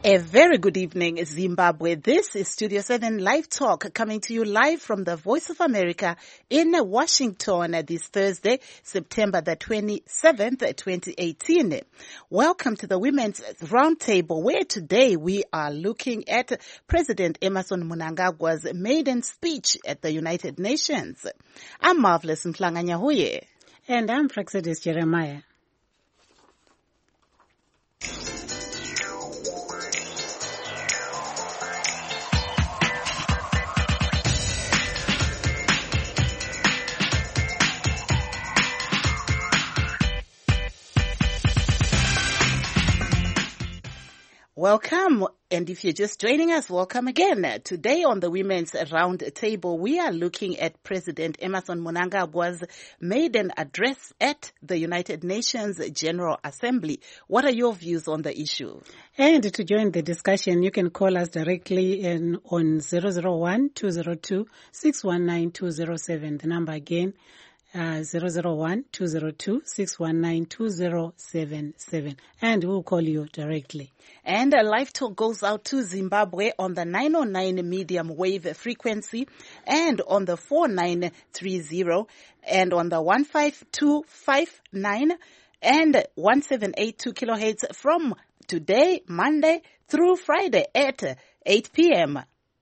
A very good evening, Zimbabwe. This is Studio 7 Live Talk coming to you live from the Voice of America in Washington this Thursday, September the 27th, 2018. Welcome to the Women's Roundtable, where today we are looking at President Emmerson Mnangagwa's maiden speech at the United Nations. I'm Marvelous Mhlanganyahuye. And I'm Praxedis Jeremiah. Welcome, and if you're just joining us, welcome again. Today on the Women's Round Table, we are looking at President Emmerson Mnangagwa's maiden address at the United Nations General Assembly. What are your views on the issue? And to join the discussion, you can call us directly on 001-202-619-207. The number again, 001-202-619-2077, and we'll call you directly. And a live talk goes out to Zimbabwe on the 909 medium wave frequency and on the 4930 and on the 15259 and 1782 kilohertz from today, Monday through Friday at 8 p.m.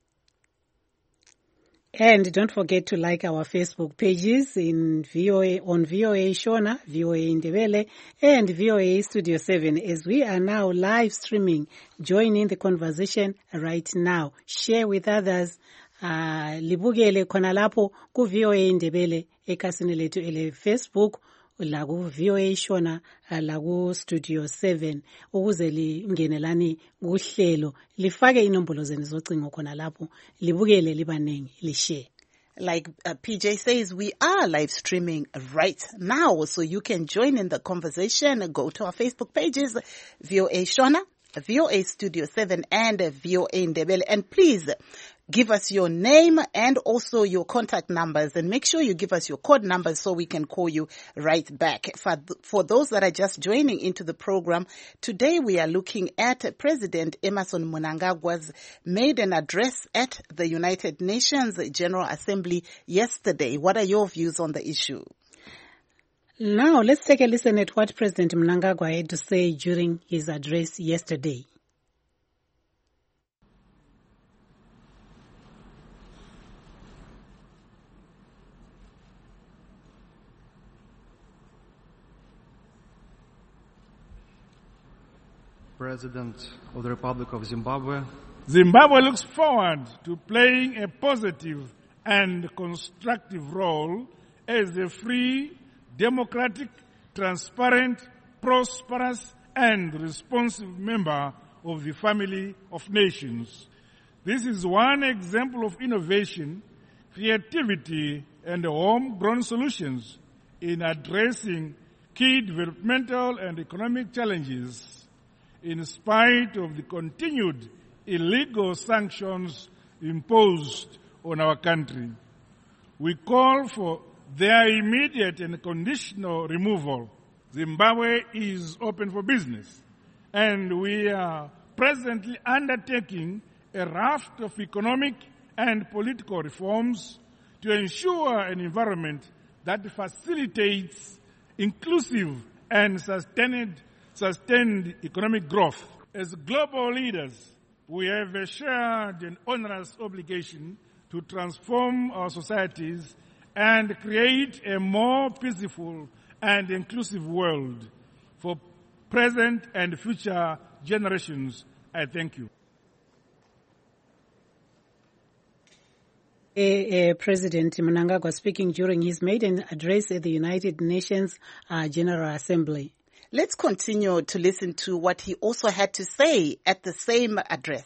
And don't forget to like our Facebook pages on VOA Shona, VOA Indebele, and VOA Studio 7 as we are now live streaming. Join in the conversation right now. Share with others. Libukele khona lapho ku VOA Indebele ekhasini lethu ele Facebook la ku VOA Shona la ku Studio 7 ukuze lingenelani kuhlelo lifake inombolo zenu zocingo khona lapho libukele libanengi lishare. Like PJ says, we are live streaming right now, so you can join in the conversation. Go to our Facebook pages, VOA Shona, VOA Studio 7, and VOA Indebele. And please give us your name and also your contact numbers, and make sure you give us your code numbers so we can call you right back. For those that are just joining into the program, today we are looking at President Emmerson Mnangagwa's maiden address at the United Nations General Assembly yesterday. What are your views on the issue? Now, let's take a listen at what President Mnangagwa had to say during his address yesterday. President of the Republic of Zimbabwe. Zimbabwe looks forward to playing a positive and constructive role as a free, democratic, transparent, prosperous, and responsive member of the family of nations. This is one example of innovation, creativity, and homegrown solutions in addressing key developmental and economic challenges in spite of the continued illegal sanctions imposed on our country. We call for their immediate and conditional removal. Zimbabwe is open for business, and we are presently undertaking a raft of economic and political reforms to ensure an environment that facilitates inclusive and sustained economic growth. As global leaders, we have a shared and onerous obligation to transform our societies and create a more peaceful and inclusive world for present and future generations. I thank you. President Mnangagwa speaking during his maiden address at the United Nations General Assembly. Let's continue to listen to what he also had to say at the same address.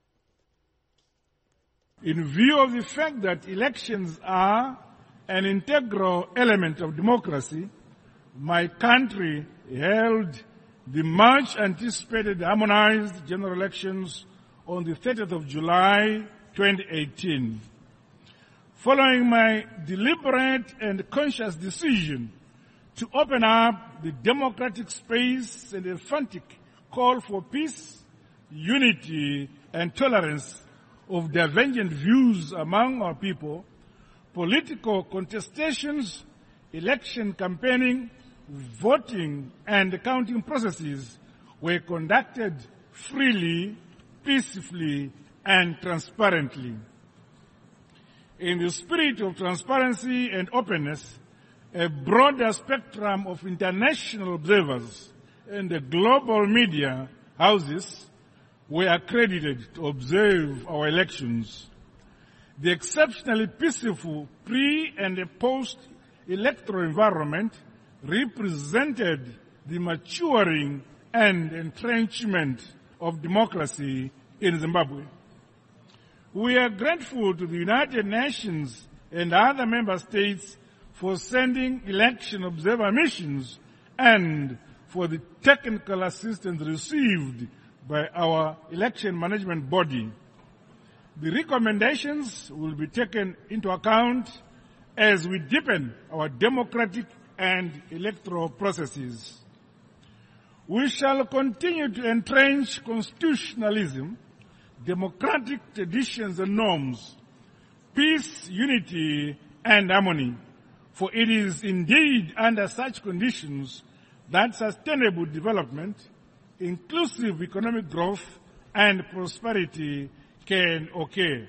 In view of the fact that elections are an integral element of democracy, my country held the much anticipated harmonized general elections on the 30th of July 2018. Following my deliberate and conscious decision to open up the democratic space and a frantic call for peace, unity and tolerance of divergent views among our people, political contestations, election campaigning, voting and counting processes were conducted freely, peacefully and transparently. In the spirit of transparency and openness, a broader spectrum of international observers and the global media houses were accredited to observe our elections. The exceptionally peaceful pre- and post-electoral environment represented the maturing and entrenchment of democracy in Zimbabwe. We are grateful to the United Nations and other member states for sending election observer missions and for the technical assistance received by our election management body. The recommendations will be taken into account as we deepen our democratic and electoral processes. We shall continue to entrench constitutionalism, democratic traditions and norms, peace, unity, and harmony. For it is indeed under such conditions that sustainable development, inclusive economic growth, and prosperity can occur.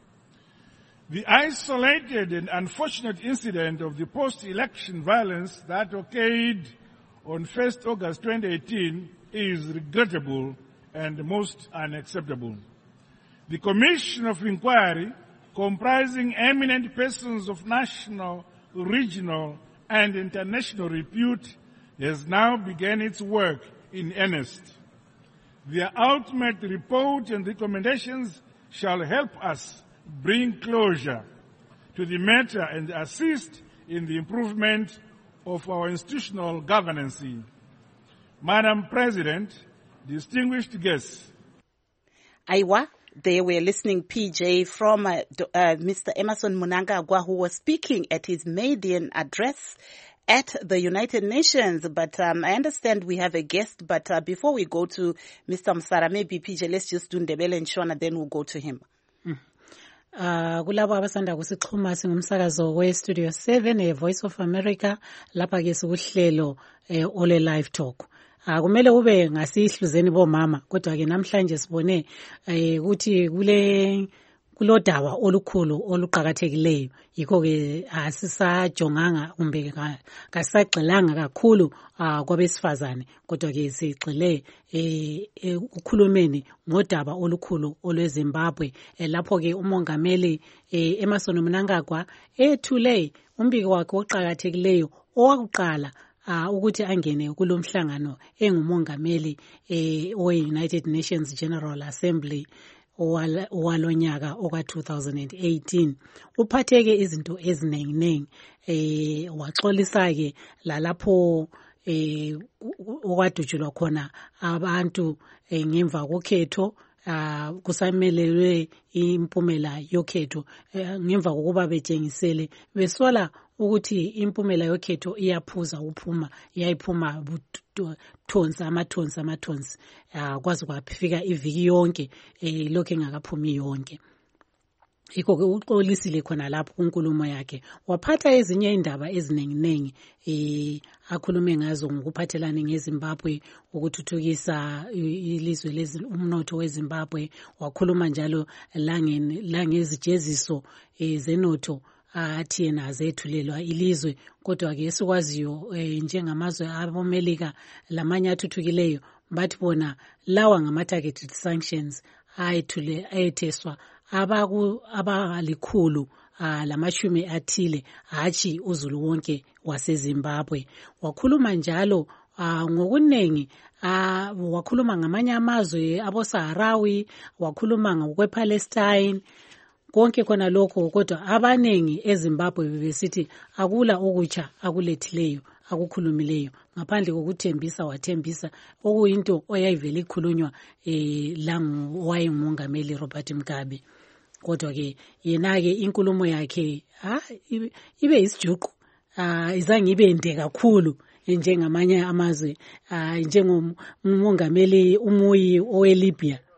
The isolated and unfortunate incident of the post-election violence that occurred on 1st August 2018 is regrettable and most unacceptable. The Commission of Inquiry, comprising eminent persons of national, regional, and international repute, has now begun its work in earnest. Their ultimate report and recommendations shall help us bring closure to the matter and assist in the improvement of our institutional governance. Madam President, distinguished guests. Aiwa, they were listening, PJ, from Mr. Emmerson Mnangagwa, who was speaking at his maiden address at the United Nations. But I understand we have a guest, but before we go to Mr. Msara, maybe PJ, let's just do Ndebele and Shona, then we'll go to him. Kulabo abasanda kusixhuma singumsakazo we-Studio 7 Voice of America lapha ke sikuhlelo ole live talk. Kumele ube ngasihluzeni bomama kodwa ke namhlanje sibone ukuthi kulodaba olukhulu oluqhakathekileyo yikho ke asisajonganga kumbe kasagxilanga kakhulu kwabesifazane kodwa ke sigxile ukukhulumeni ngodaba olukhulu olweZimbabwe lapho ke umongameli Emmerson Mnangagwa ethule umbiko wakhe oqhakathekileyo owakuqala ukuthi angene kulomhlangano engumongameli we-United Nations General Assembly owalonyaka oka-2018 uphatheke izinto ezinenginengi waxolisa ke lalapho okwadutshulwa khona abantu ngemva kokhetho kusamelelwe impumela yokhetho ngemva kokuba betshengisele besola ukuthi impumela yokhetho iyaphuza iyayiphuma amathonsi kwaze kwafika iviki yonke lokho engakaphumi yonke. Yikho ke uxolisile khona lapho kunkulumo yakhe waphatha ezinye indaba ezinenginengi akhulume ngazo ngokuphathelana ngeZimbabwe ukuthuthukisa ilizwe umnotho weZimbabwe wakhuluma njalo langezijeziso zenotho athi yena azethulelwa ilizwe kodwa ke esikwaziyo njengamazwe abomelika lamanye athuthukileyo bathi bona lawa ngama-targeted sanctions ayetheswa abalikhulu lamashumi athile hatshi uzulu wonke waseZimbabwe. Wakhuluma njalo ngokunengi wakhuluma ngamanye amazwe aboSaharawi wakhuluma ngokwePalestine konke khona lokho kodwa abanengi eZimbabwe bebesithi akula okutsha akulethileyo akukhulumileyo ngaphandle kokuthembisa wathembisa okuyinto oyayivele ikhulunywa owayengumongameli Robert Mugabe. Kodwa ke yena ke inkulumo yakhe ibe isijuqu izange ibe inde kakhulu njengamanye amazwe njengomongameli umuyi oweLibya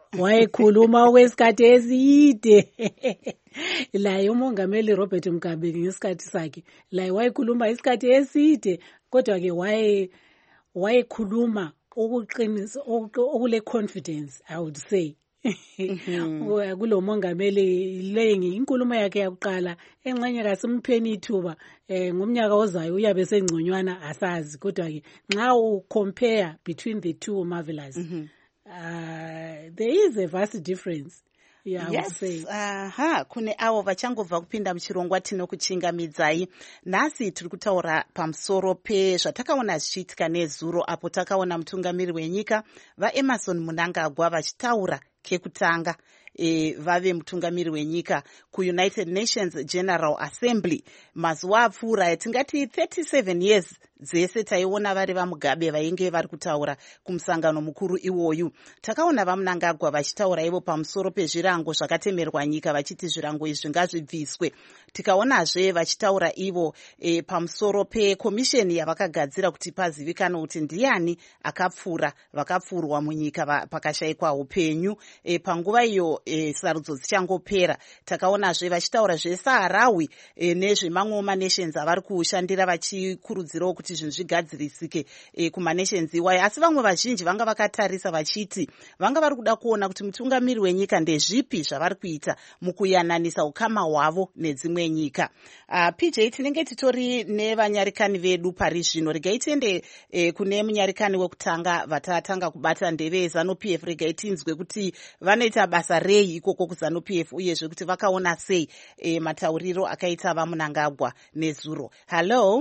wayekhuluma okwesikhathi eside laye umongameli Robert Mugabe ngesikhathi sakhe laye wayekhuluma isikhathi eside kodwa ke wayekhuluma okuqinisa okule confidence I would say kulo mongameli lengi inkulumo yakhe yakuqala engxenye kasimpheni ithuba ngomnyaka ozayo uyabe sengconywana asazi kodwa ke nxa u compare between the two marvelous there is a vast difference. Yeah, yes, kune avo vachangobva kupinda muchirongwa tinokuchingamidzai. Nhasi tiri kutaura pamusoro pezvatakaona zvichiitika nezuro apo takaona mutungamiri wenyika vaEmmerson Mnangagwa vachitaura kekutanga vave mutungamiri wenyika kuUnited Nations General Assembly mazuva apfuura yatingati 37 years dzese taiona vari vaMugabe vainge vari kutaura kumusangano mukuru iwoyu. Takaona vaMnangagwa vachitaura ivo pamusoro pezvirango zvakatemerwa nyika vachiti zvirango izvi ngazvibviswe. Tikaonazve vachitaura ivo pamusoro pekomisheni yavakagadzira kuti pazivikanwe kuti ndiani akapfura vakapfurwa munyika pakashayikwa upenyu. Panguva iyo sarudzo dzichangopera takaonazve vachitaura zveSaharawi nezvemamwe manations avari kushandira vachikurudzirawo kuti zvinhu zvigadzirisike kumanations iwayo. Asi vamwe vazhinji vanga vakatarisa vachiti vanga vari kuda kuona kuti mutungamiri wenyika ndezvipi zvavari kuita mukuyananisa ukama hwavo nedzimwe nyika. PJ tinenge titori nevanyarikani vedu pari zvino. Regai tiende kune munyarikani wekutanga vatatanga kubata ndeve ZANU-PF. Regai tinzwe kuti vanoita basa rei ikoko kuZANU-PF uyezve kuti vakaona sei matauriro akaita vaMnangagwa nezuro. Hello.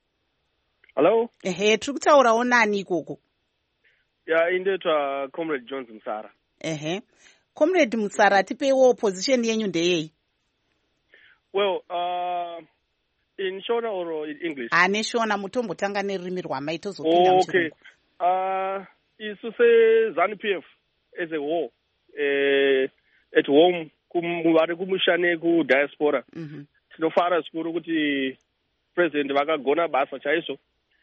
Tiri kutaurawo nani ikoko? Indoitwa Comrade Jones Musara. Comrade Musara, tipeiwo position yenyu ndeyei? Well, in Shona or in English? Neshona mutombotanga nerurimi rwamai tozopinda muchirungu. Isu se-ZANU-PF as a whole at home vari kumushane kudiaspora. Tinofara zvikuru kuti president vakagona basa chaizvo.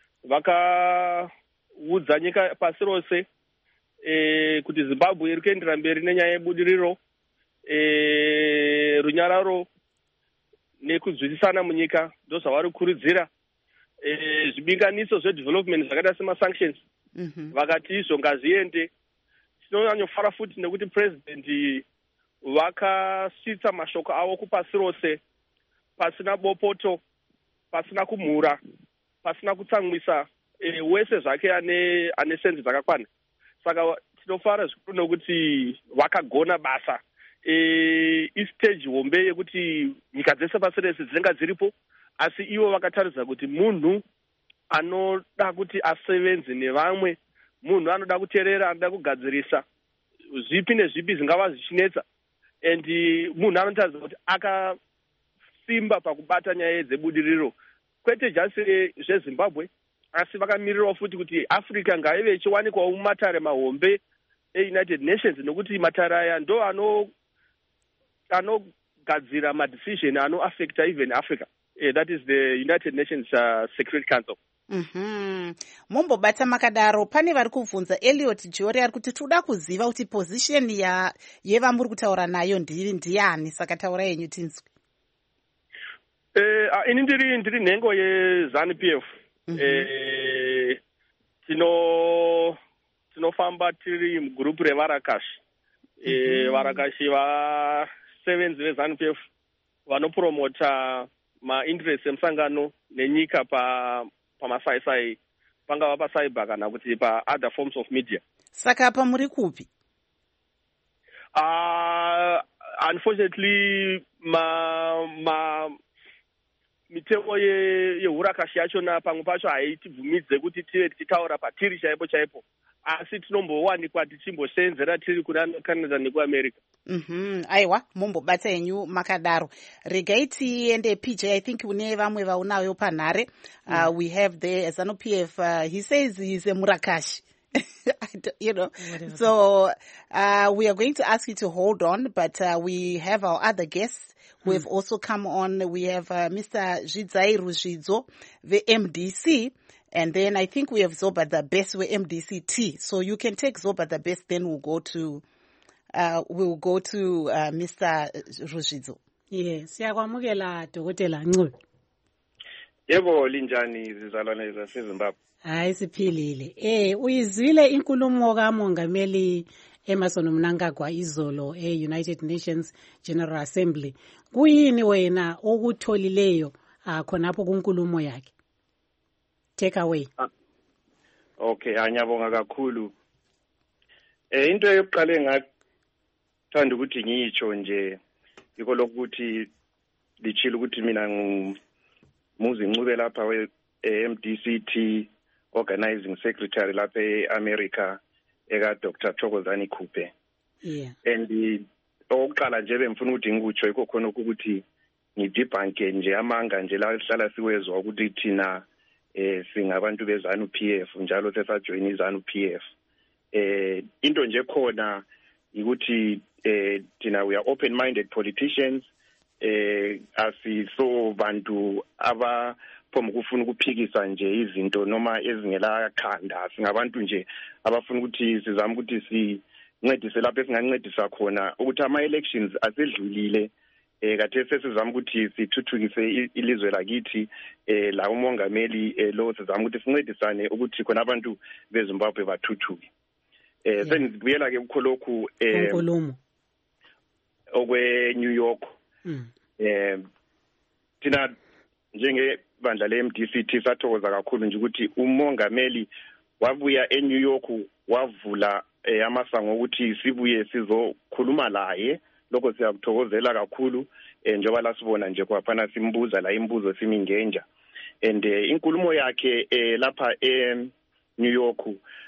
Vakaudza nyika pasi rose kuti Zimbabwe iri kuendera mberi nenyaya yebudiriro, runyararo nekuzwisisana munyika ndozvavari kukurudzira. Zvibinganiso zvedevelopment zvakaita semasanctions vakati izvo ngazviende. Tinonyanyofara futi nekuti president vakasvitsa mashoko avo kupasi rose pasina bopoto, pasina kumhura, pasina kutsamwisa wese zvake ane senzi dzakakwana. Saka tinofara zvikuru nokuti vakagona basa. Istage hombe yekuti nyika dzese pasi rese dzinenge dziripo, asi ivo vakataridza kuti munhu anoda kuti asevenze nevamwe, munhu anoda kuteerera, anoda kugadzirisa zvipi nezvipi zvingava zvichinetsa, and munhu anotaridza kuti akasimba pakubata nyaya dzebudiriro kwete jasi zveZimbabwe, asi vakamirirawo futi kuti Africa ngaive ichiwanikwawo mumatare mahombe eUnited Nations, nokuti matare aya ndo anogadzira madecision anoaffecta even Africa. That is the United Nations Security Council. Mumbobata makadaro, pane vari kubvunza Elliot Jori ari kuti toda kuziva kuti position yevamuri kutaura nayo ndiani, saka taura yenyu tinzwe. Ini ndiri nhengo yeZANU-PF. Tinofamba tiri mugrupu revarakashi. Varakashi vasevenzi veZANU-PF vanopromota mainterest emusangano nenyika pamasaisai, pangava pasaiba kana kuti pa-other forms of media. Saka apa muri kupi? Unfortunately, mitemo yeurakashi yachona pamwe pacho haitibvumidze kuti tive tichitaura patiri chaipo, asi tinombowanikwa tichimbosenzera tiri kuna Canada nekuAmerica. Aiwa, mumbobata yenyu makadaro. Regai tiende PJ, I think une vamwe vaunayo panhare. We have the ZANU-PF, he says he's a Murakashi. So we are going to ask you to hold on, but we have our other guests who have also come on. We have Mr. Zvidzairu Zvidzo, the MDC, and then I think we have Zoba the Best, with MDC-T. So you can take Zoba the Best, then we'll go to we'll go to Mr. Rushidzo. Yes, siyakwamukela Dr. Ncube. Yebo linjani izizalwane zaseZimbabwe? Hayi siphilile. Uyizwile inkulumo kaMongameli Emmerson Mnangagwa izolo United Nations General Assembly. Kuyini wena okutholileyo khonapho kunkulumo yakhe? Take away. Okay, anyabonga kakhulu. Into yokuqala engathanda ukuthi ngiyitsho nje yiko lokuthi lichila ukuthi mina Muzi Ncube lapha MDCT Organizing Secretary lapha eAmerica eka Dr. Thokozani Khuphe. Yeah. And okuqala nje bengifuna ukuthi ngikutsho yikho khona ukuthi ngidibhanke nje amanga nje la sihlala siwezwa ukuthi thina singabantu bezanu PF njalo sesajoin izanu PF. Into nje khona ukuthi thina we are open minded politicians asiso bantu abaphoma ukufuna ukuphikisa nje izinto noma ezingela khanda singabantu nje abafuna ukuthi sizame ukuthi sincedise lapho esingancedisa khona ukuthi ama elections asedlulile kade sesizama ukuthi sithuthukise ilizwe lakithi la umongameli lo sizama ukuthi sincedisane ukuthi khona abantu beZimbabwe bathuthuke. Senibuyela ke ukholokhu inkulumo okwe New York. Thina njengebandla leMDCT sathokoza kakhulu nje ukuthi umongameli wabuya eNew York wavula amasango ukuthi sibuye sizokhuluma laye. Lokho siyakuthokozela kakhulu njengoba la sibona nje kwaphana simbuza la imibuzo simingenja. And inkulumo yakhe lapha eNew York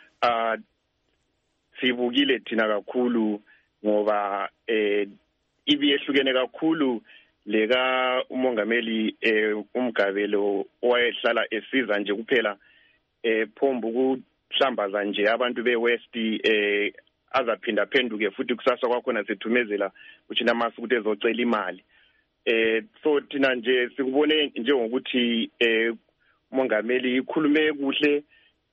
sibukile thina kakhulu ngoba ibiyehlukene kakhulu leka umongameli uMgabelo owayehlala esiza nje kuphela phomba ukuhlambaza nje abantu beWest azaphinda phenduke futhi kusasa kwakhona sithumezela uthina mase ukuthi ezocela imali. So thina nje sikubone njengokuthi umongameli ikhulume kuhle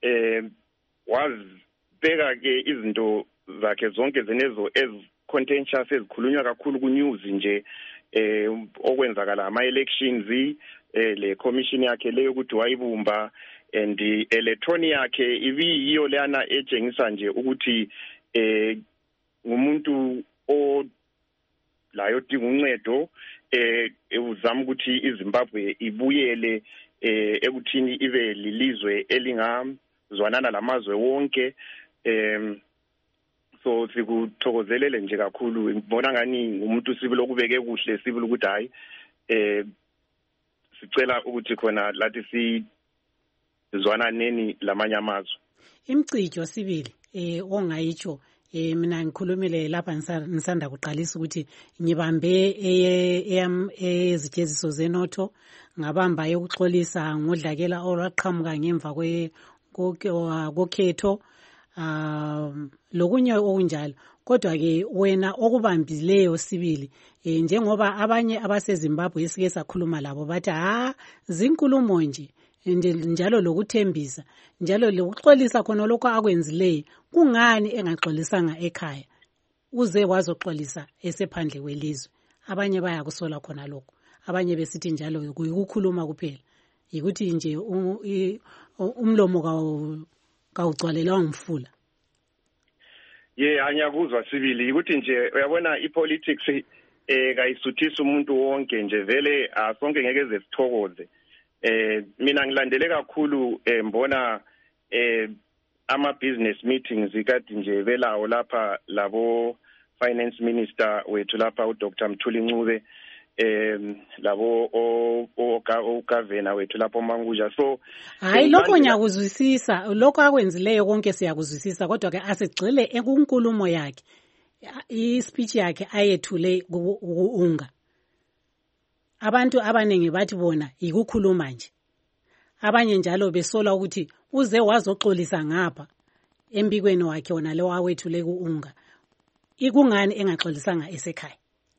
wazibeka ke izinto zakhe zonke zenezo contentious ezikhulunywa kakhulu ku news nje okwenzakala ama elections le commission yakhe leyo ukuthi wayibumba and electronic yakhe ibiyiyo lana etshengisa nje ukuthi ngumuntu la yodinga uncedo uzama ukuthi iZimbabwe ibuyele ekuthini ibe lilizwe elingazwanana lamazwe wonke. So sikuthokozelele nje kakhulu ngibona ngani umuntu sibilo kubeke kuhle sibilo ukuthi hayi sicela ukuthi khona lathi sizwana neni lamanye amazwe. Imcijo sibili ongayitsho mina ngikhulumile lapha nisanda kuqalisa ukuthi ngibambe ezijeziso zenotho ngabamba yokuxolisa ngodlakela olwaqhamuka ngemva kokhetho lokunye okunjalo. Kodwa ke wena okubambileyo sibili njengoba abanye abaseZimbabwe esike sakhuluma labo bathi zinkulumo nje njalo lokuthembisa njalo lokuxolisa khona lokho akwenzileyo kungani engaxolisanga ekhaya uze wazoxolisa esephandle kwelizwe. Abanye bayakusola khona lokho, abanye besithi njalo kuyikukhuluma kuphela yikuthi nje umlomo kawugcwalelwa ngumfula. Anyakuzwa sibili ukuthi nje uyabona ipolitics kayisuthisa umuntu wonke nje vele sonke ngeke zesithokoze. Mina ngilandele kakhulu mbona ama business meetings ikade nje belawo lapha labo finance minister wethu lapha uDr Mthuli Ncube labo governor wethu lapho Manguja. So hayi lokho ngiyakuzwisisa, lokho akwenzileyo konke siyakuzwisisa, kodwa ke asigcile ekunkulumo yakhe i-speech yakhe ayethule kuunga. Abantu abaningi bathi bona yikukhuluma nje, abanye njalo besola ukuthi uze wazoxolisa ngapha embikweni wakhe wona lo awethule kuunga. Ikungani engaxolisanga esekhaya?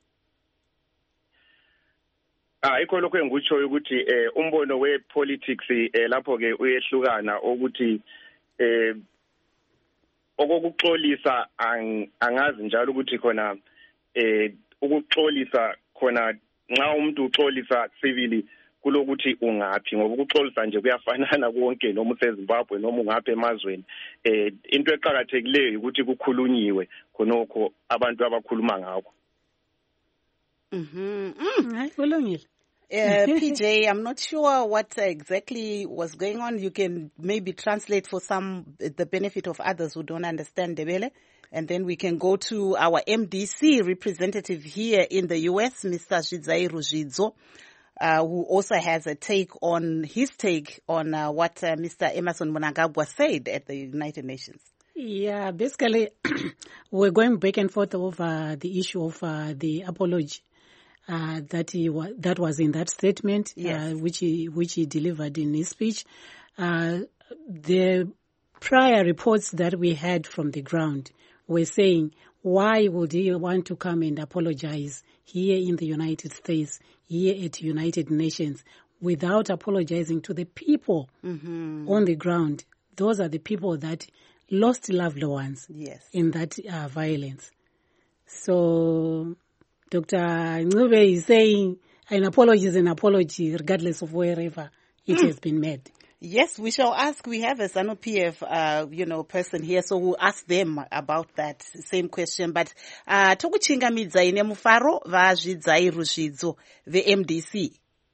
Ikho lokho engikutsho ukuthi umbono wepolitics lapho ke uyehlukana ukuthi okokuxolisa angazi njalo ukuthi khona ukuxolisa khona nxa umuntu uxolisa civili kulokuthi ungaphi, ngoba ukuxolisa nje kuyafanana konke noma useZimbabwe noma ungaphi emazweni. Into eqhakathekileyo ukuthi kukhulunyiwe khonokho abantu abakhuluma ngakho. Kulungile. PJ, I'm not sure what exactly was going on. You can maybe translate for the benefit of others who don't understand Ndebele. And then we can go to our MDC representative here in the US, Mr. Zvidzairu Zvidzo, who also has his take on what Mr. Emmerson Mnangagwa said at the United Nations. Yeah, basically, we're going back and forth over the issue of the apology that was in that statement, yes. which he delivered in his speech. The prior reports that we had from the ground were saying, why would he want to come and apologize here in the United States, here at United Nations, without apologizing to the people on the ground? Those are the people that lost loved ones in that violence. So Dr. Ncube is saying an apology is an apology regardless of wherever it has been made. Yes, we shall ask. We have a ZANU-PF, person here, so we'll ask them about that same question. But tokuchingamidza ine mufaro vaZvidzairu Zvidzo veMDC.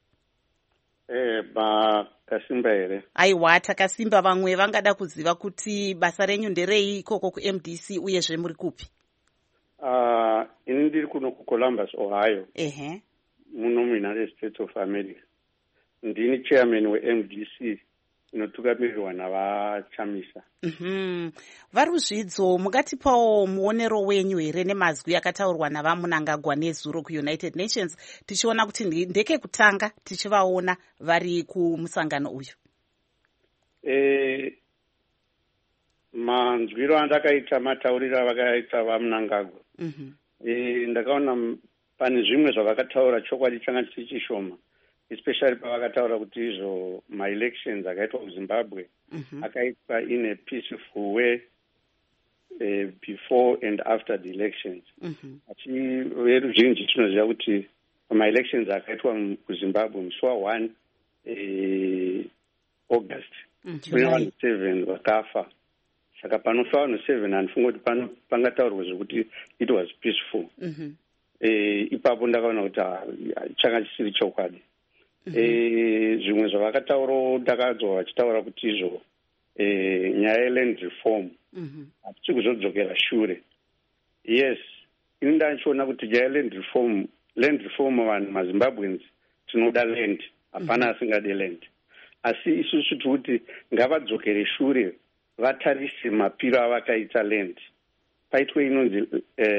Kasimba here. Aiwa, takasimba. Vamwe vangada kuziva kuti basa renyu nderei ikoko kuMDC uyezve muri kupi? Ini ndiri kuno kuColumbus, Ohio. Muno muUnited States of America. Ndini chairman weMDC inotugamirirwa navachamisa. VaRuzvidzo, mungatipawo muonero wenyu here nemazwi akataurwa navaMnangagwa nezuro kuUnited Nations, tichiona kuti ndeke kutanga tichivaona vari kumusangano uyu? Manzwiro andakaita matauriro avakaita vaMnangagwa. Ndakaona pane zvimwe zvavakataura chokwadi changa chichishoma, especially pavakataura kuti izvo ma-elections akaitwa kuZimbabwe akaitwa in a peaceful way before and after the elections. Veruzhinji tinoziva kuti ma-elections akaitwa kuZimbabwe musi wa1 August 2007 vakafa. Saka panofa vanhu 7 handifunga kuti pangataurwa zvekuti it was peaceful. Ipapo ndakaona kuti changa chisiri chokwadi. Zvimwe zvavakataura ndakadzwa vachitaura kuti izvo nyaya yeland reform hatisi kuzodzokera shure. Yes, ini ndachiona kuti nyaya yeland reform vanhu maZimbabweans tinoda land, hapana asingade land. Asi isusu tikuti ngavadzokere shure vatarise mapiro avakaita land. Paitwe inonzi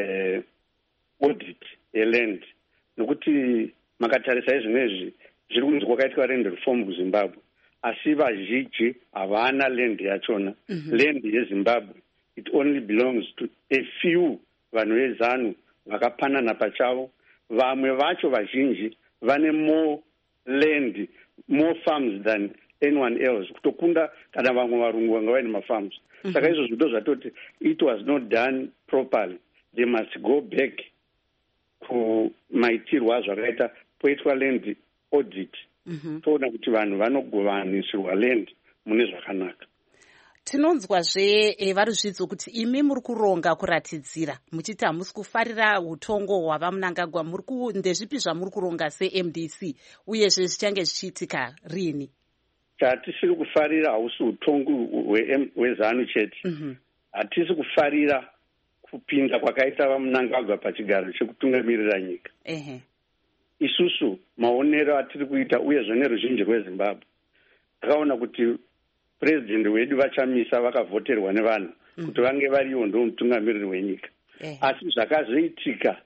audit yeland, nokuti makatarisa izvinezvi zviri kunzi kwakaitwa land reform kuZimbabwe, asi vazhinji havana land yachona. Land yeZimbabwe it only belongs to a few vanhu veZANU vakapanana pachavo. Vamwe vacho vazhinji vane more land, more farms than anyone else, kutokunda kana vamwe varungu vanga vaine mafarms. Saka izvo zvito zvatoti it was not done properly. They must go back kumaitirwo azvakaita poitwa land audit. Toona kuti vanhu vanogovanisirwa land mune zvakanaka. Tinonzwazve VaRuzvidzo kuti imi muri kuronga kuratidzira muchiti hamusi kufarira utongo hwavaMnangagwa. Ndezvipi zvamuri kuronga seMDC uyezve zvichange zvichiitika rini? Chatisiri kufarira hausi utongo hweZANU chete. Hatisi kufarira kupinda kwakaita vaMnangagwa pachigaro chekutungamirira nyika. Isusu maonero atiri kuita uyezve neruzhinji rweZimbabwe, takaona kuti president wedu vachamisa vakavhoterwa nevanhu kuti vange variwo ndo mutungamiriri wenyika. Asi zvakazoitika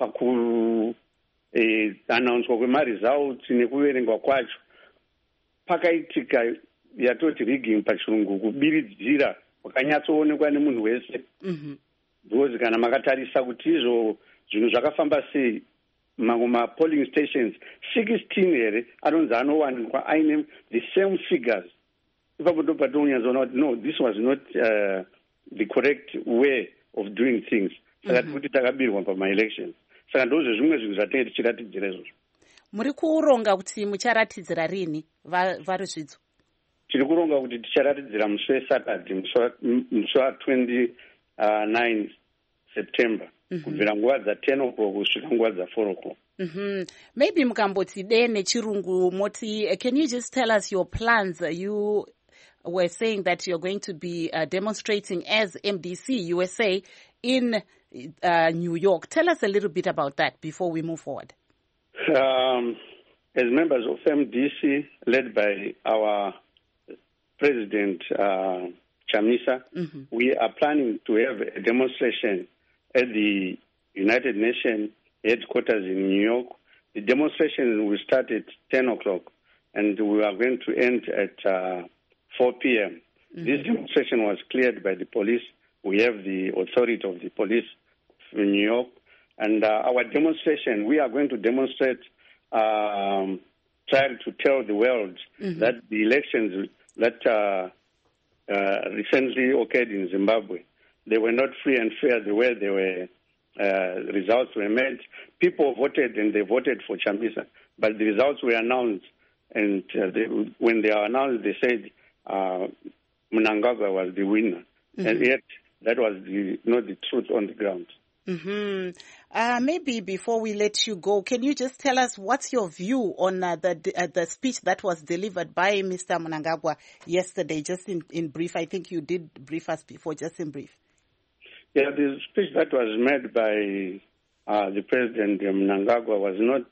pakuanaunswa kwemaresults nekuverengwa kwacho, pakaitika yatoti rigging pachirungu, kubiridzira kwakanyatsoonekwa nemunhu wese. Because kana makatarisa kuti izvo zvinhu zvakafamba sei, ma-polling stations 16 here anonzi anowanikwa aine the same figures. Ipapo ndo patonyatsoona kuti no, this was not the correct way of doing things. Saka kuti takabirwa pama-elections. Saka ndozvo zvimwe zvinhu zvatinenge tichiratidzira izvozvo. Muri kuronga kuti mucharatidzira rini vari zvidzo? Tiri kuronga kuti ticharatidzira musi weSaturday, musi wa29 September. Kubvira nguva dza10 o'clock kusvika nguva dza4 o'clock. Maybe mukamboti de nechirungu moti, can you just tell us your plans? You were saying that you're going to be demonstrating as MDC USA in New York. Tell us a little bit about that before we move forward. As members of MDC, led by our President Chamisa, we are planning to have a demonstration at the United Nations headquarters in New York. The demonstration will start at 10 o'clock and we are going to end at 4 p.m. This demonstration was cleared by the police. We have the authority of the police in New York. And our demonstration, we are going to demonstrate, trying to tell the world that the elections that recently occurred in Zimbabwe, they were not free and fair the way they were. Results were made. People voted and they voted for Chamisa, but the results were announced. And when they are announced, they said Mnangagwa was the winner, and yet that was not the truth on the ground. Maybe before we let you go, can you just tell us what's your view on the speech that was delivered by Mr. Mnangagwa yesterday? Just in brief, I think you did brief us before. Just in brief. Yeah, the speech that was made by the President Mnangagwa was not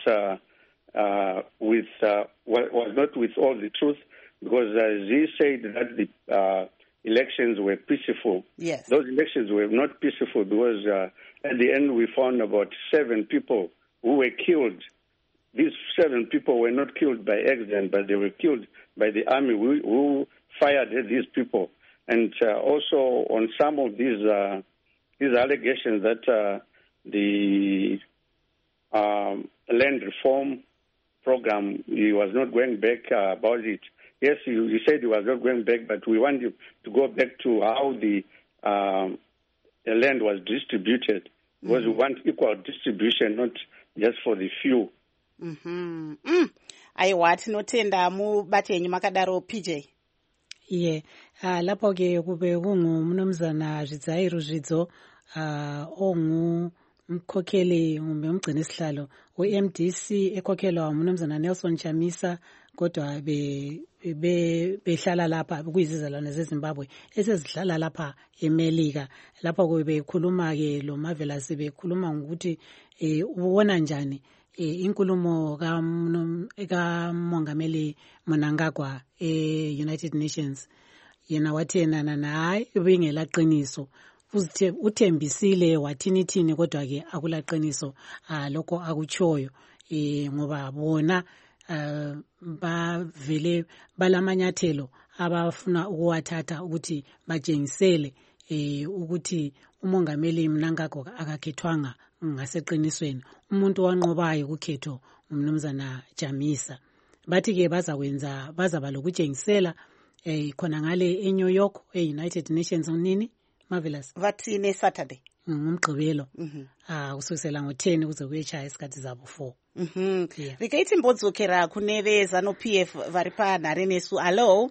with all the truth, because as he said that the elections were peaceful. Yes. Those elections were not peaceful because at the end we found about 7 people who were killed. These 7 people were not killed by accident, but they were killed by the army who fired at these people. And also on some of these allegations that the land reform program, he was not going back about it. Yes, he said he was not going back, but we want you to go back to how the land was distributed, because we want equal distribution, not just for the few. Aiwa, tinotenda mubate yenyu makadaro PJ. Yeah, lapho ke kube kungumnumzana Zvidzairu Zvidzo mkhokheli umgcini isihlalo uMDC ekhokhelwa umnumzana Nelson Chamisa, kodwa behlala lapha kuyizizalwane zeZimbabwe esezihlala lapha eMelika. Lapho kube bekhuluma ke lo Marvelous bekhuluma ngokuthi ubona njani inkulumo kaMongameli Mnangagwa United Nations. Yena wathi yena hayi ubingela qiniso, uthembisile wathini kodwa ke akulaqiniso lokho akutshoyo ngoba bona bavele balamanyathelo abafuna ukuwathatha ukuthi bajengisele ukuthi umongameli Mnangagwa akakhethwanga ngaseqinisweni. Umuntu wanqobayo ukhetho umnumzana Chamisa. Bathi ke bazaba lokujengisela khona ngale eNew York eUnited Nations unini Marvelous vathi neSaturday ngumgqibelo kusukela ngo10 kuze kuyechaya isikhathi zabo 4. Rikaiti mbodzokera kuneve ZANU-PF vari panhare nesu. Hello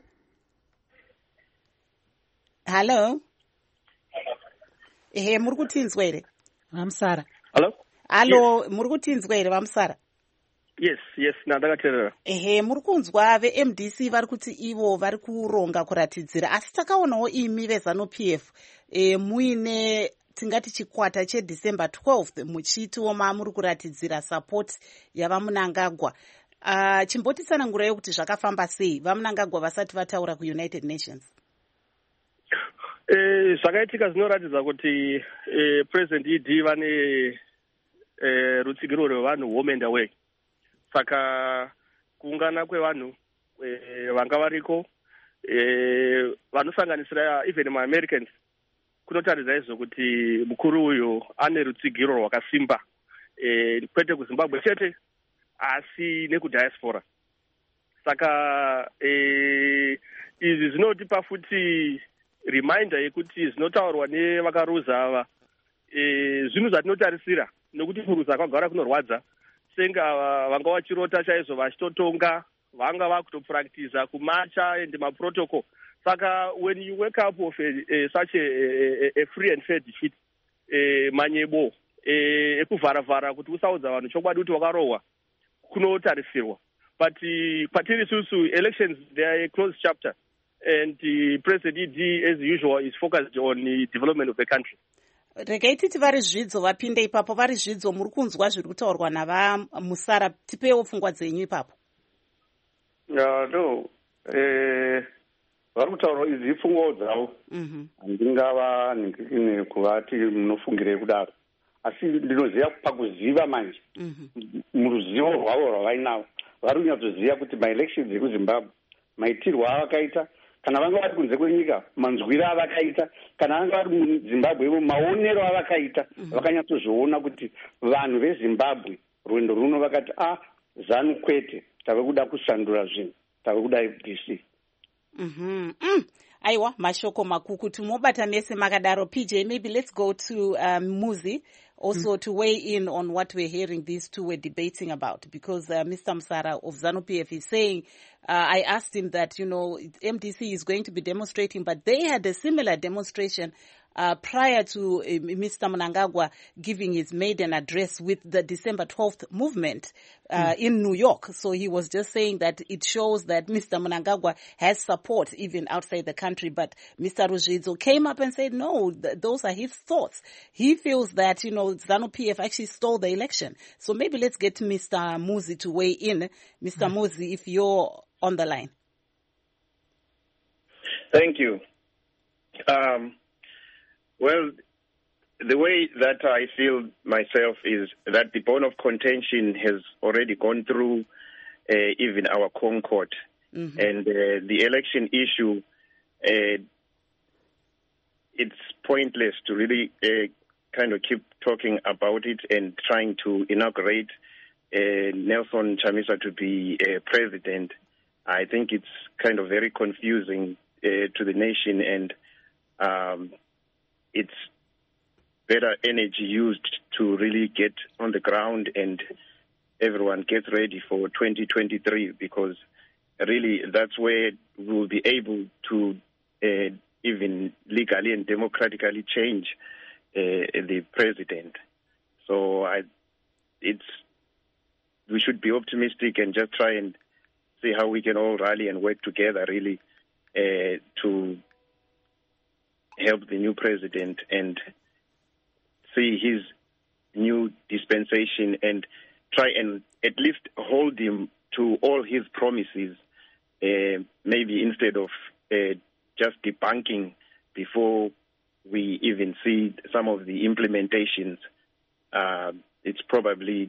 muri kutinzwa here vamusara? Hello muri kutinzwa here vamusara? Yes, ndakateerera. Muri kunzwa veMDC vari kuti ivo vari kuronga kuratidzira, asi takaonawo imi veZANU-PF muine tingati chikwata cheDecember 12th muchitiwo muri kuratidzira support yavaMnangagwa. Chimbotitsanangurayo kuti zvakafamba sei vaMnangagwa vasati vataura kuUnited Nations? Zvakaitika zvinoratidza kuti President ED vane rutsigiro rwevanhu home and away. Saka kuungana kwevanhu vanga variko vanosanganisira even maAmericans kunotaridza izvo kuti mukuru uyu ane rutsigiro rwakasimba kwete kuZimbabwe chete asi nekudhayasipora. Saka izvi zvinotipa futi reminder yekuti zvinotaurwa nevakaruza ava zvinhu zvatinotarisira nokuti kuruza kwagara kunorwadza senga vanga vachirota chaizvo vachitotonga vanga vakutopractiza kumacha and maprotocol. Saka when you wake up of such a free and fair defeat manyebo ekuvharavhara kuti usaudza vanhu chokwadi kuti wakarohwa kunotarisirwa. But kwatiri susu elections, they are a closed chapter, and the President ED, as usual, is focused on the development of the country. Regai titi vari zvidzo vapinde ipapo, vari zvidzo muri kunzwa zviri kutaurwa navamusara, tipewo pfungwa dzenyu ipapo. No, vari kutaurwa idzi ipfungwa dzavo. Handingava kuvati munofungirei kudaro, asi ndinoziva pakuziva manje muruzivo rwavo rwavainavo vari kunyatsoziva kuti maelections ekuzimbabwe maitirwo avakaita, kana vanga vari kunze kwenyika manzwiro avakaita, kana vanga vari muzimbabwe imo maonero avakaita, vakanyatsozviona kuti vanhu vezimbabwe rwendo runo vakati ZANU kwete, tave kuda kushandura zvinhu, tave kuda FDC. Aiwa, mashoko makuku tumobata mese makadaro. PJ, maybe let's go to Muzi also to weigh in on what we're hearing these two were debating about, because Mr. Musara of ZANU-PF is saying, I asked him that, MDC is going to be demonstrating, but they had a similar demonstration prior to Mr. Mnangagwa giving his maiden address with the December 12th movement in New York. So he was just saying that it shows that Mr. Mnangagwa has support even outside the country. But Mr. Rujidzo came up and said, no, those are his thoughts. He feels that, ZANU-PF actually stole the election. So maybe let's get Mr. Muzi to weigh in. Mr. Muzi, if you're on the line. Thank you. Well, the way that I feel myself is that the bone of contention has already gone through even our Concord. And the election issue, it's pointless to really kind of keep talking about it and trying to inaugurate Nelson Chamisa to be president. I think it's kind of very confusing to the nation, and it's better energy used to really get on the ground and everyone gets ready for 2023, because really that's where we'll be able to even legally and democratically change the president. So we should be optimistic and just try and see how we can all rally and work together really to help the new president and see his new dispensation and try and at least hold him to all his promises, maybe instead of just debunking before we even see some of the implementations. It's probably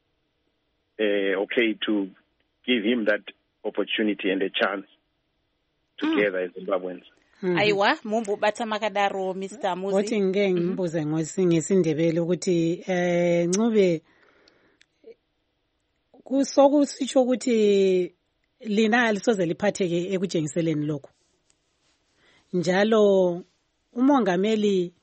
okay to give him that opportunity and a chance together as Zimbabweans. Aiwa, mumbu bata makadaro Mr. Muzi. Woti ngimbuze ngesindebele ukuthi Ncube kusokusitsho ukuthi lina alisoze liphatheke ekujengiseleni lokho. Njalo umongameli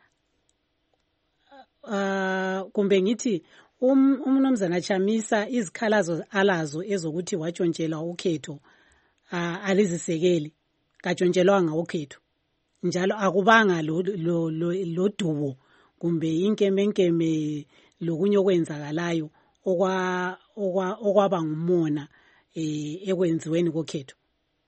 kumbe ngithi umnumzana Chamisa izikhalazo alazo ezokuthi watshontshelwa ukhetho alizisekeli katshontshelwanga ukhetho, njalo akubanga lo dubo kumbe inkemenkeme lokunye okwenzakalayo okwaba ngumona ekwenziweni kokhetho.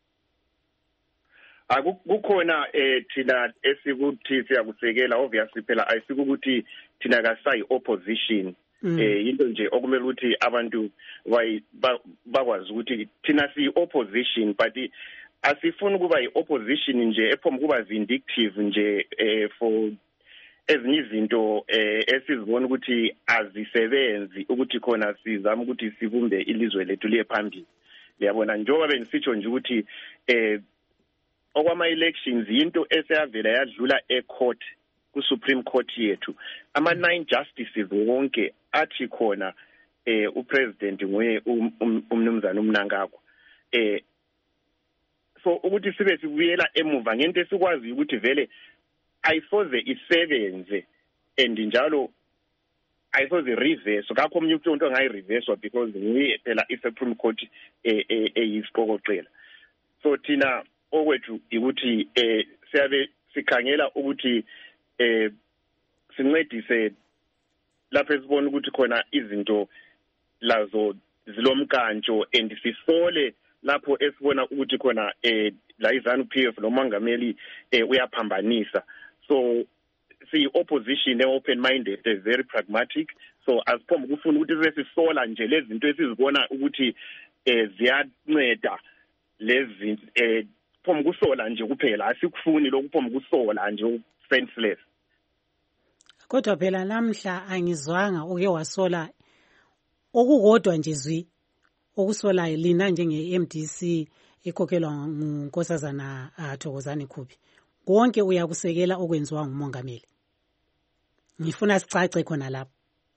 Kukhona thina esikuthi siyakusekela, obviously phela ayisikuthi thina kasayi opposition. Into nje okumele ukuthi abantu bakwazi ukuthi thina si opposition, but asifuni ukuba yi-opposition nje ephoma kuba vindictive nje for ezinye izinto esizibona ukuthi azisebenzi ukuthi khona sizama ukuthi sibumbe ilizwe lethu liye phambili. Liyabona, njengoba bengisitsho nje ukuthi okwama-elections yinto eseyavela yadlula e-court, ku-Supreme Court yethu. Ama-9 justices wonke athi khona upresident nguye umnumzana uMnangagwa. so ukuthi sibe sikubuyela emuva ngento esikwazi ukuthi vele ayisoze isebenze and njalo ayisoze reverse ngakho omnye umuntu ongayireverse because nguye phela iSupreme Court eyisiqokoqela. So thina okwethu ukuthi siyabe sikhangela ukuthi sincedise lapho esibona ukuthi khona izinto lazo zilomkantsho and sisole lapho esibona ukuthi khona la iZANU-PF nomongameli uyaphambanisa. So opposition open minded, very pragmatic. So asiphombe ukufuna ukuthi sesisola nje lezi zinto esizibona ukuthi ziyanceda lezi phombe kusola nje kuphela asikufuni lokuphombe kusola nje senseless. Kodwa phela namhla angizwanga uke wasola okukodwa nje zwi okusolayo lina njenge-MDC ikhokhelwa nguNkosazana Thokozani Khubhi. Konke uyakusekela okwenziwa ngumongameli. Ngifuna sicace khona lapho.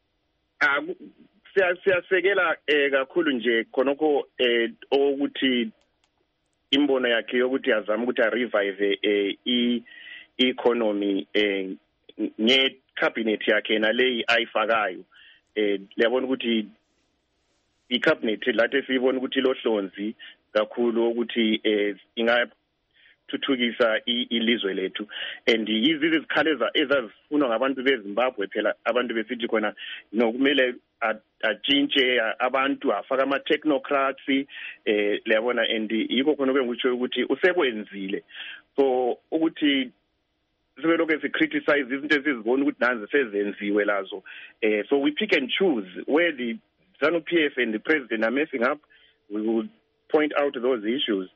Siyasekela kakhulu nje khonokho ukuthi imbono yakhe yokuthi yazama ukuthi revive i-economy nge-cabinet yakhe naleyi ayifakayo. Liyabona ukuthi i-cabinet lathi siyibona ukuthi lohlonzi kakhulu ukuthi ingathuthukisa ilizwe lethu and yizi izikhaleza ezazifunwa ngabantu beZimbabwe phela abantu besithi khona nokumele atshintshe abantu afaka ama-technocrats liyabona and yikho khona kwengutsho ukuthi usekwenzile so ukuthi sibe lokho si-criticize izinto esizibona ukuthi nanzi sezenziwe lazo so we pick and choose where the ZANU-PF and the president are messing up. We will point out those issues.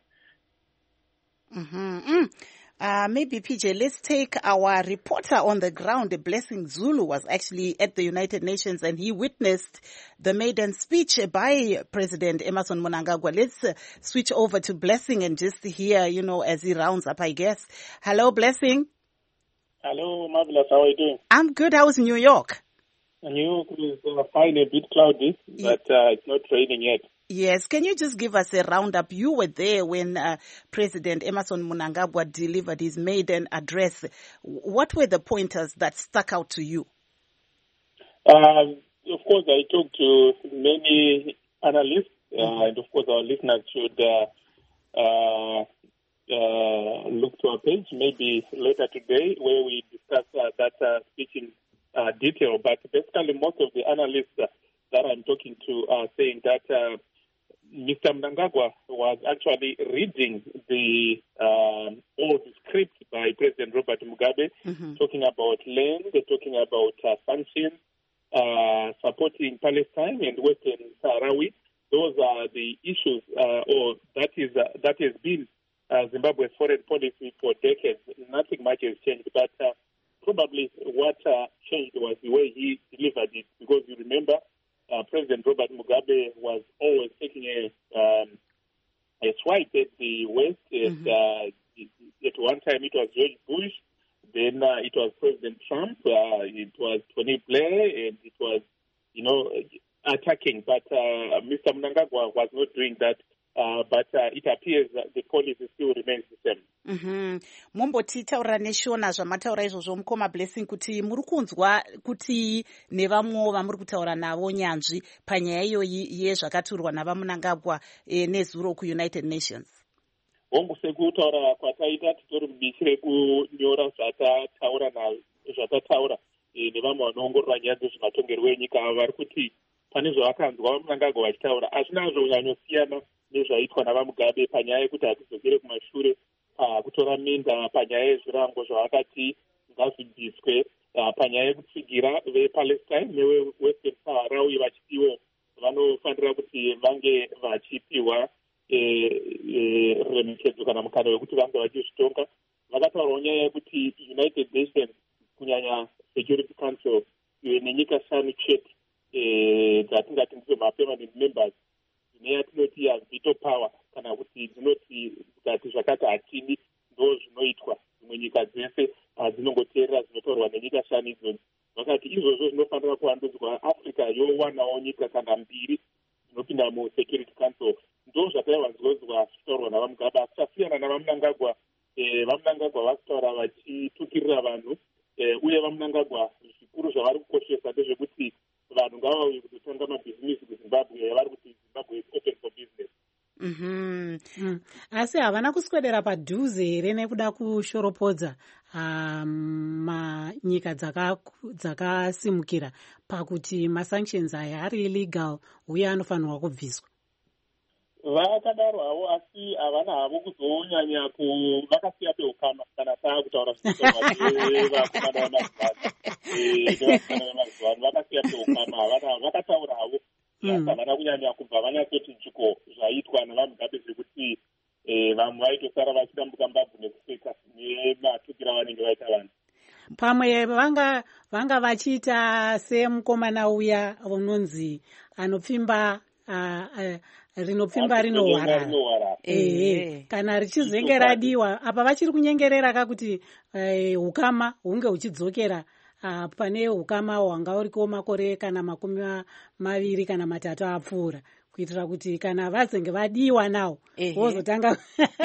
Maybe PJ, let's take our reporter on the ground. Blessing Zulu was actually at the United Nations and he witnessed the maiden speech by President Emmerson Mnangagwa. Let's switch over to Blessing and just hear, as he rounds up, I guess. Hello, Blessing. Hello, Marvelous. How are you doing? I'm good. How's New York? New York is fine, a bit cloudy, but it's not raining yet. Yes. Can you just give us a roundup? You were there when President Emmerson Mnangagwa delivered his maiden address. What were the pointers that stuck out to you? Of course, I talked to many analysts, and of course our listeners should look to our page maybe later today where we discuss that speech in detail. But basically most of the analysts that I'm talking to are saying that Mr. Mnangagwa was actually reading the old script by President Robert Mugabe, talking about land, talking about sanctions, supporting Palestine and Western Sahrawi. Those are the issues, or that has been Zimbabwe's foreign policy for decades. Nothing much has changed, but probably what changed was the way he delivered it, because you remember President Robert Mugabe was always taking a swipe at the West. At one time it was George Bush, then it was President Trump, it was Tony Blair, and it was, attacking. But Mr. Mnangagwa was not doing that. But it appears that the policy still remains the same. Mumbotitaura neshona zvamataura izvozvo mukoma Blessing kuti muri kunzwa kuti nevamwewo vamuri kutaura navo nyanzvi panyaya iyoyi yezvakaturwa navaMnangagwa nezuro kuUnited Nations. Hongu sekutaura kwataita titori mubishi rekunyora zvatataura nevamwe vanoongorora nyaya dzezvematongerwo enyika vari kuti pane zvavakanzwa vaMnangagwa vachitaura hazvina zvonyanyosiyana nezvaitwa navaMugabe panyaya yekuti hatidzokere kumashure kutora minda, panyaya yezvirango zvavakati ngazvibviswe, panyaya yekutsigira vePalestine neweWestern Sahrawi vachitiwo vanofanira kuti vange vachipiwa remekedzo kana mukana wekuti vange vachizvitonga. Vakataurawo nyaya yekuti United Nations kunyanya Security Council nenyika 5 chete dzatingati ndidzo ma-permanent members neyatinoti veto power kana kuti dzinoti kati zvakati hatidi ndo zvinoitwa. Dzimwe nyika dzese dzinongoteerera zvinotaurwa nenyika 5 idzoni. Vakati izvozvo zvinofanira kuvandudzwa. Africa yowanawo nyika kana 2 dzinopinda muSecurity Council ndo zvataivanzonzwa zvitaurwa navamugabe, asi zvasiyana navamunangagwa. Vamunangagwa vasitaura vachitukirira vanhu, uye vamunangagwa zvikuru zvavari kukoshesa ndezvekuti vanhu ngavauye kutotanga mabhizinisi kuzimbabwe, vari kuti zimbabwe is open for business. Asi havana kuswedera padhuze here nekuda kushoropodza nyika dzakasimukira pakuti masanctions aya ari illegal uye anofanirwa kubviswa? Vakadaro havo, asi havana havo kuzonyanya vakasiya peukama kana taakutaura zvakomana vemazuva ano vakasiya peukama, vakataura havo asi havana kunyanya kubva vanyatsoti nzviko zvaitwa navamugabe zvekuti vamwe vaitosara vachidambuka mbabvu nekuseka nematukira vanenge vaita vanhu. Pamwe vanga vachiita semukomana uya unonzi anopfimba rinopfimba rinohwara. Kana richizenge radiwa apa vachiri kunyengerera kakuti ukama hunge huchidzokera pane ukama hwanga uriko makore kana 20 kana 3 apfuura, kuitira kuti kana vazenge vadiwa nawo vozotanga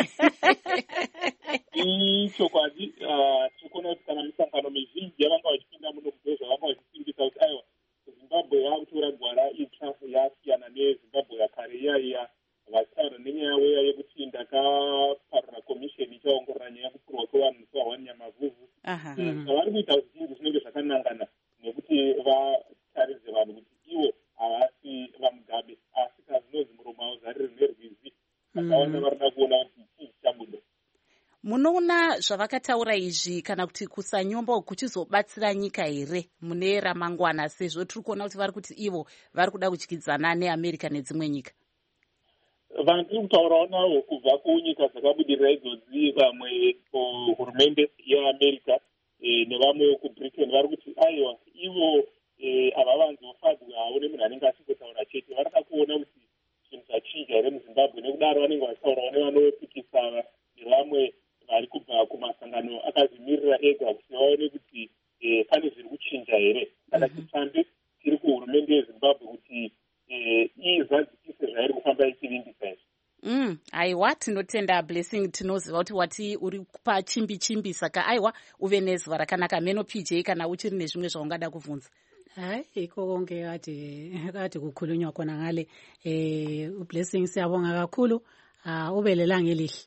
chokwadi. Tikuona kuti kana misangano mizhinji yavanga vachipinda muno mubhezva vanga vachisimbisa kuti aiwa Zimbabwe yakutora gwara itsva yasiyana neZimbabwe yakare iya vachitaura nenyaya uya yekuti ndakaparura komisheni ichaongorora nyaya yekupurwa kwevanhu musi wa1 Nyamavhuvhu. Vari kuita zvizhinji zvinenge zvakanangana nekuti vataridze vanhu kuti ivo havasi vamugabe, asi kazinozi muromo wavo zarire nerwizi, vakawanda varina kuona kuti chii chabuda. Munoona zvavakataura izvi kana kuti kusanyomba kuchizobatsira nyika here mune ramangwana, sezvo tiri kuona kuti vari kuti ivo vari kuda kudyidzana neAmerica nedzimwe nyika? Vanhu tiri kutaurawo navo kubva kunyika dzakabudirira idzodzi, vamwe hurumende yeAmerica nevamwe kuBritain vari kuti aiwa ivo havavanzofadzwa havo nemunhu anenge achingotaura chete, varida kuona kuti zvinhu zvachinja here muZimbabwe. Nekudaro vanenge vachitaurawo nevanopikisana nevamwe vari kubva kumasangano akazvimirira ega kuti vaone kuti pane zviri kuchinja here. Kana chitambe tiri kuhurumende yeZimbabwe kuti izadzikise zvairi kufamba ichivimbisa izvi. Aiwa, tinotenda Blessing, tinoziva kuti wati uri pachimbi saka aiwa uve nezuva rakanaka. Meno PJ, kana uchiri nezvimwe zvaungada kuvhunza? Iko konke kati kukhulunywa khona ngale uBlessing siyabonga kakhulu, ube lelanga elihle.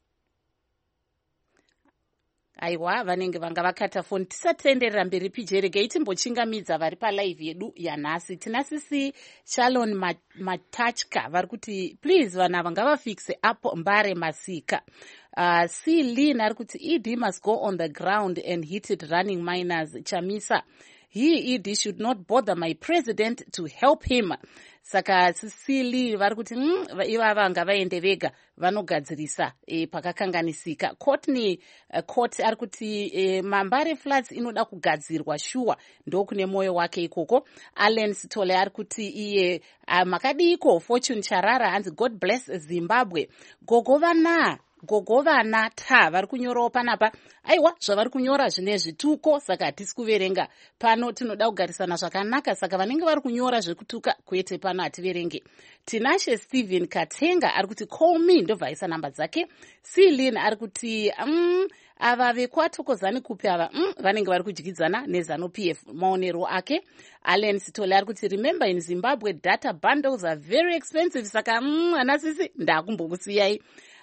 Aiwa, vanenge vanga vakata foni. Tisatenderera mberi PJ, regei timbochingamidza vari palive yedu yanhasi. Tinasisi Shalon Matachka vari kuti please vanhu ava ngavafikise apo Mbare Masika. C. Lynn ari kuti ED must go on the ground and hit it running miners. Chamisa, he ED should not bother my president to help him. Saka Sicily vari kuti ivava ngavaende vega vanogadzirisa pakakanganisika. Courtney Court ari kuti Mambare floods inoda kugadzirwa shuwa, ndokune moyo wake ikoko. Allen Sitole ari kuti iye makadiko. Fortune Charara hanzi God bless Zimbabwe. Gogovana ta vari kunyorawo panapa. Aiwa, zvavari kunyora zvine zvituko, saka hatisi kuverenga. Pano tinoda kugarisana zvakanaka, saka vanenge vari kunyora zvekutuka kwete pano hativerenge. Tinashe Steven Katenga ari kuti call me, ndobva aisa namba dzake. Celine ari kuti ava vekwatokozani kupi ava vanenge vari kudyidzana neZanu PF, maonero ake. Allen Sitole ari kuti remember in Zimbabwe data bundles are very expensive, saka anasisi ndakumbokusiyai.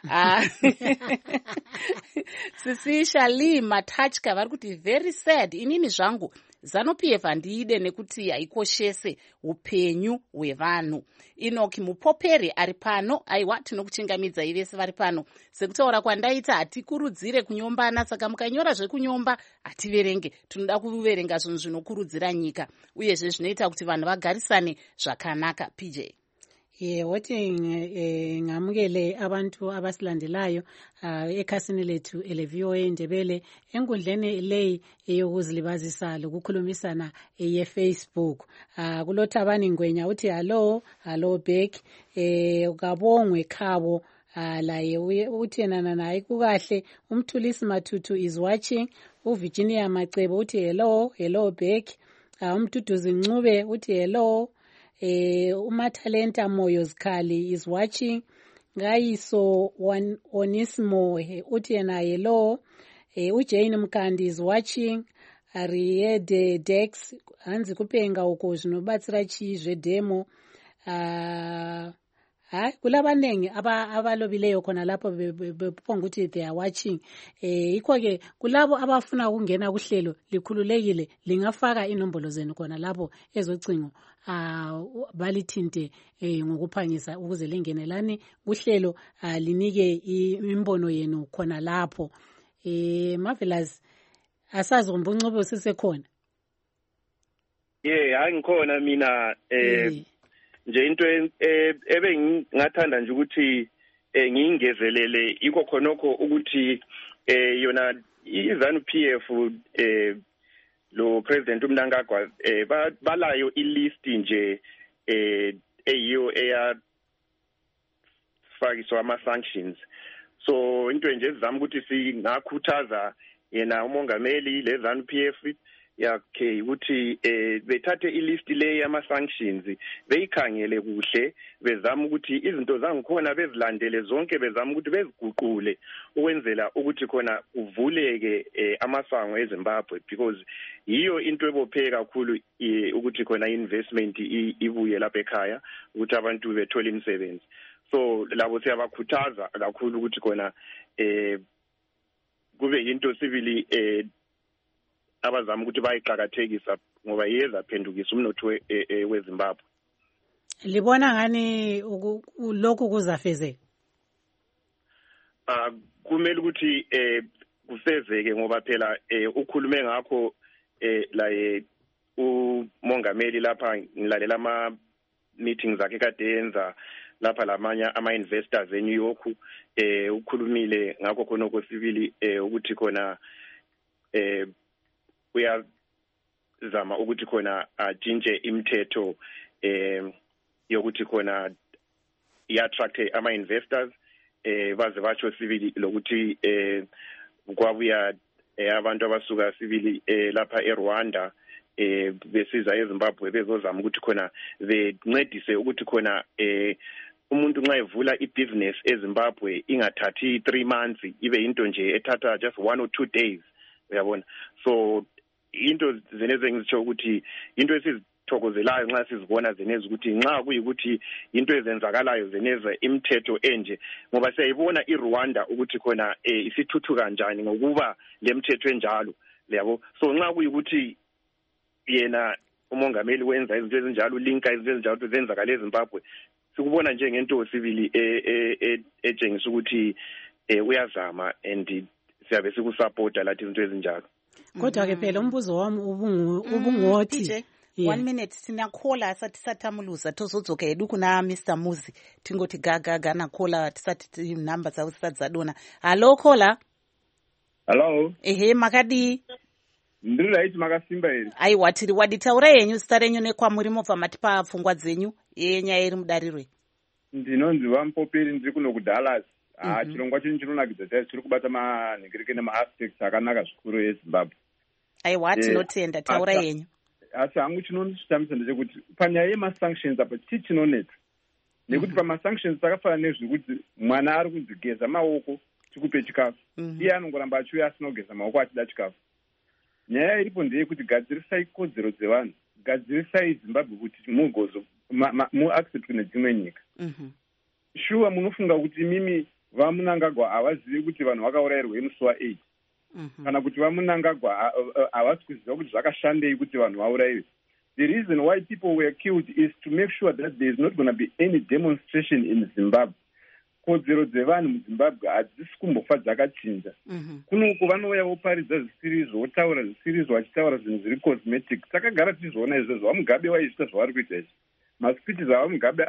Sisi Shali Matachka vari kuti very sad, inini zvangu Zanu PF handiide nekuti haikoshese upenyu hwevanhu. Inoki Mupoperi ari pano. Aiwa, tinokuchingamidza ivese vari pano. Sekutaura kwandaita hatikurudzire kunyombana, saka mukanyora zvekunyomba hativerenge. Tinoda kuverenga zvinhu zvinokurudzira nyika uyezve zvinoita kuti vanhu vagarisane zvakanaka. PJ. Woti ngamukele abantu abasilandelayo ekhasini lethu ele-VOA Ndebele enkundleni leyi eyokuzilibazisa lokukhulumisana ye-Facebook. Kulothabani Ngwenya uthi hello Beck, ukabongwe Khabo laye uthi yena naye kukahle. Umthulisi Mathutu is watching. uVirginia Macebo uthi hello Beck. Umduduzi Ncube uthi hello. Umathalenta Moyo Zikhali is watching. ngayiso Onismo uthi yena hello uJane Mkandi is watching Ariede Dex hanzi kupenga uko zvinobatsira chii zvedemo kulabanengi abalobileyo khona lapho beponga ukuthi they are watching ikho-ke kulabo abafuna ukungena kuhlelo likhululekile lingafaka inombolo zenu khona lapho ezocingo balithinte ngokuphangisa ukuze lingenelani kuhlelo linike imbono yenu khona lapho Marvelous asazi umbuncubo sisekhona hayi ngikhona mina nje into ebengathanda nje ukuthi ngingezelele ikho khonokho ukuthi yona iZANU-PF lo president uMnangagwa balayo ilist nje eyiyo eyafakiswa ama-sanctions so into nje ezizama ukuthi singakhuthaza yena umongameli leZANU-PF yakhe ukuthi bethathe ilist le yama-sanctions beyikhangele kuhle bezama ukuthi izinto zangikhona bezilandele zonke bezama ukuthi beziguqule ukwenzela ukuthi khona uvuleke amasango eZimbabwe because yiyo into ebophe kakhulu ukuthi khona investment ibuye lapha ekhaya ukuthi abantu bethole imisebenzi so labo siyabakhuthaza kakhulu ukuthi khona kube into sibili abazama ukuthi bayiqhakathekisa ngoba yezaphendukisa umnotho weZimbabwe. Libona ngani lokhu kuzafezeka? Kumele ukuthi kufezeke ngoba phela ukhulume ngakho la umongameli lapha ngilalela ama meetings akhe kade yenza lapha lamanye ama-investors eNew York ukhulumile ngakho khona okwesibili ukuthi khona uyazama ukuthi khona atshintshe imithetho yokuthi khona i-attract ama-investors baze basho sibili lokuthi kwabuya abantu abasuka sibili lapha eRwanda besiza eZimbabwe bezozama ukuthi khona bencedise ukuthi khona umuntu nxa evula ibusiness eZimbabwe ingathathi 3 months ibe into nje ethatha just 1 or 2 days uyabona so into zeneze ngizitsho ukuthi into esizithokozelayo nxa sizibona zeneze ukuthi nxa kuyikuthi into ezenzakalayo zeneze imithetho enje ngoba siyayibona iRwanda ukuthi khona isithuthuka kanjani ngokuba lemithetho enjalo yabo so nxa kuyikuthi yena umongameli wenza izinto ezinjalo linka izinto ezinjalo zenzakala eZimbabwe sikubona njengento sibili etshengisa ukuthi uyazama and siyabe sikusupporta lathi izinto ezinjalo kodwa ke phela umbuzo wami ubungothi 1 minute sinakhola sathi sathamuluza tozodzoka edu kuna Mr Muzi tingoti gaga nakhola tisati number dzawo sadzadona hallo khola hello makadi ndiri right makasimba here aiwa tiri waditaura yenyu zita renyu nekwamuri mobva matipa pfungwa dzenyu yenyaya iri mudarirwe ndinonzi Vampoperi ndiri kuno kuDallas chirongwa chenyu chinonakidza chaizvo chiri kubata manhingirike nema-aspects akanaka zvikuru eZimbabwe aiwa tinotenda taura yenyu asi hangu chinondisvitamisa ndechekuti panyaya yema-sanctions apa chinonetsa nekuti pama-sanctions takafana nezvekuti mwana ari kunzi geza maoko tikupe chikafu iye anongoramba achiuya asina kugeza maoko achida chikafu nyaya iripo ndeyekuti gadzirisai kodzero dzevanhu gadzirisai Zimbabwe kuti mugozo muacceptwe nedzimwe nyika shuwa munofunga kuti mimi vaMnangagwa havazivi kuti vanhu vakaurayirwa musi wa8 kana kuti vaMnangagwa havasi kuziva kuti zvakashandei kuti vanhu vaurayiwe. The reason why people were killed is to make sure that there is not going to be any demonstration in Zimbabwe. Kodzero dzevanhu muZimbabwe hadzisi kumbofa dzakachinja. Kunoku vanouya voparidza zvisirizo votaura zvisirizo vachitaura zvinhu zviri cosmetic. Takagara tichizviona izvozvo vaMugabe vaiita zvavari kuita izvi. Maspeeches avaMugabe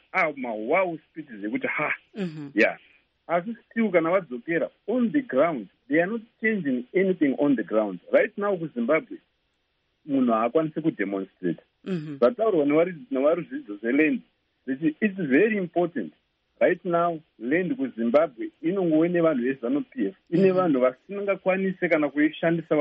mawow speeches ekuti yeah. Asi still kana vadzokera on the ground they are not changing anything on the ground. Right now kuZimbabwe munhu haakwanisi kudemonstrate. Vataurwa nevaruzvidzo zveland kuti it's very important. Right now land kuZimbabwe inongove nevanhu veZANU-PF ine vanhu vasingakwanise kana kuishandisa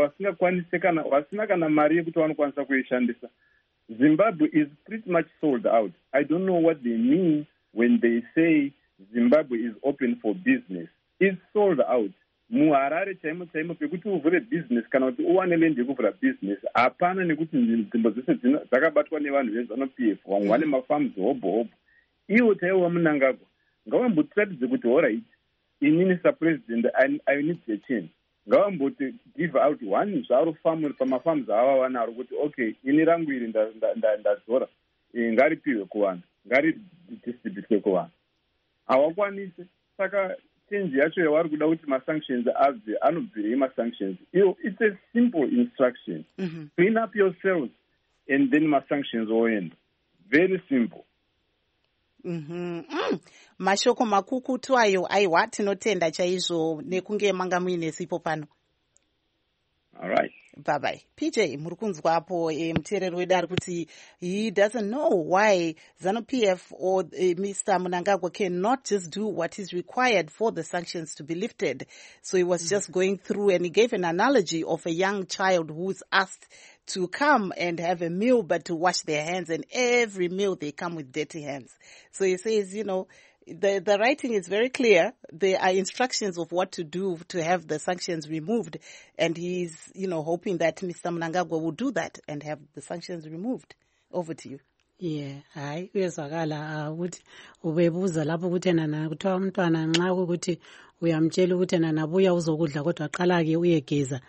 vasina kana mari yekuti vanokwanisa kuishandisa. Zimbabwe is pretty much sold out. I don't know what they mean when they say Zimbabwe is open for business. It's sold out. muHarare chaimo chaimo pekuti uvhure business kana kuti uwane land yekuvhura business hapana, nekuti nzvimbo dzese dzakabatwa nevanhu veZANU-PF, vamwe vane mafarms hobho hobho. Iwo chaiwo vaMnangagwa ngavambotiratidze kuti alright, inini sapresident I need a change. Ngavamboti give out one zvaro farm pamafarms ava vanaro kuti okay, ini rangu iri ndadzora ngaripiwe kuvanhu, ngaridistributwe kuvanhu. Hawakwanise. Saka change yacho yavari kuda kuti masanctions abve anobvirei masanctions iyo. It's a simple instruction. Clean up yourselves and then masanctions oenda. Very simple. Mashoko makukutu ayo aiwa tinotenda chaizvo nekunge manga muine sipo pano. All right. Bye bye. PJ muri kunzwapo muteereri wedu ari kuti he doesn't know why ZANU-PF or Mr. Mnangagwa cannot just do what is required for the sanctions to be lifted. So he was just going through, and he gave an analogy of a young child who's asked to come and have a meal but to wash their hands, and every meal they come with dirty hands. So he says, you know, the writing is very clear. There are instructions of what to do to have the sanctions removed, and he's, you know, hoping that Mr. Mnangagwa will do that and have the sanctions removed. Over to you. Yeah, hayi uyezwakala ukuthi ubebuza lapho ukuthi ena kuthiwa umntwana nxa ukuthi uyamtshela ukuthi ena nabuya uzokudla kodwa qala ke uyegeza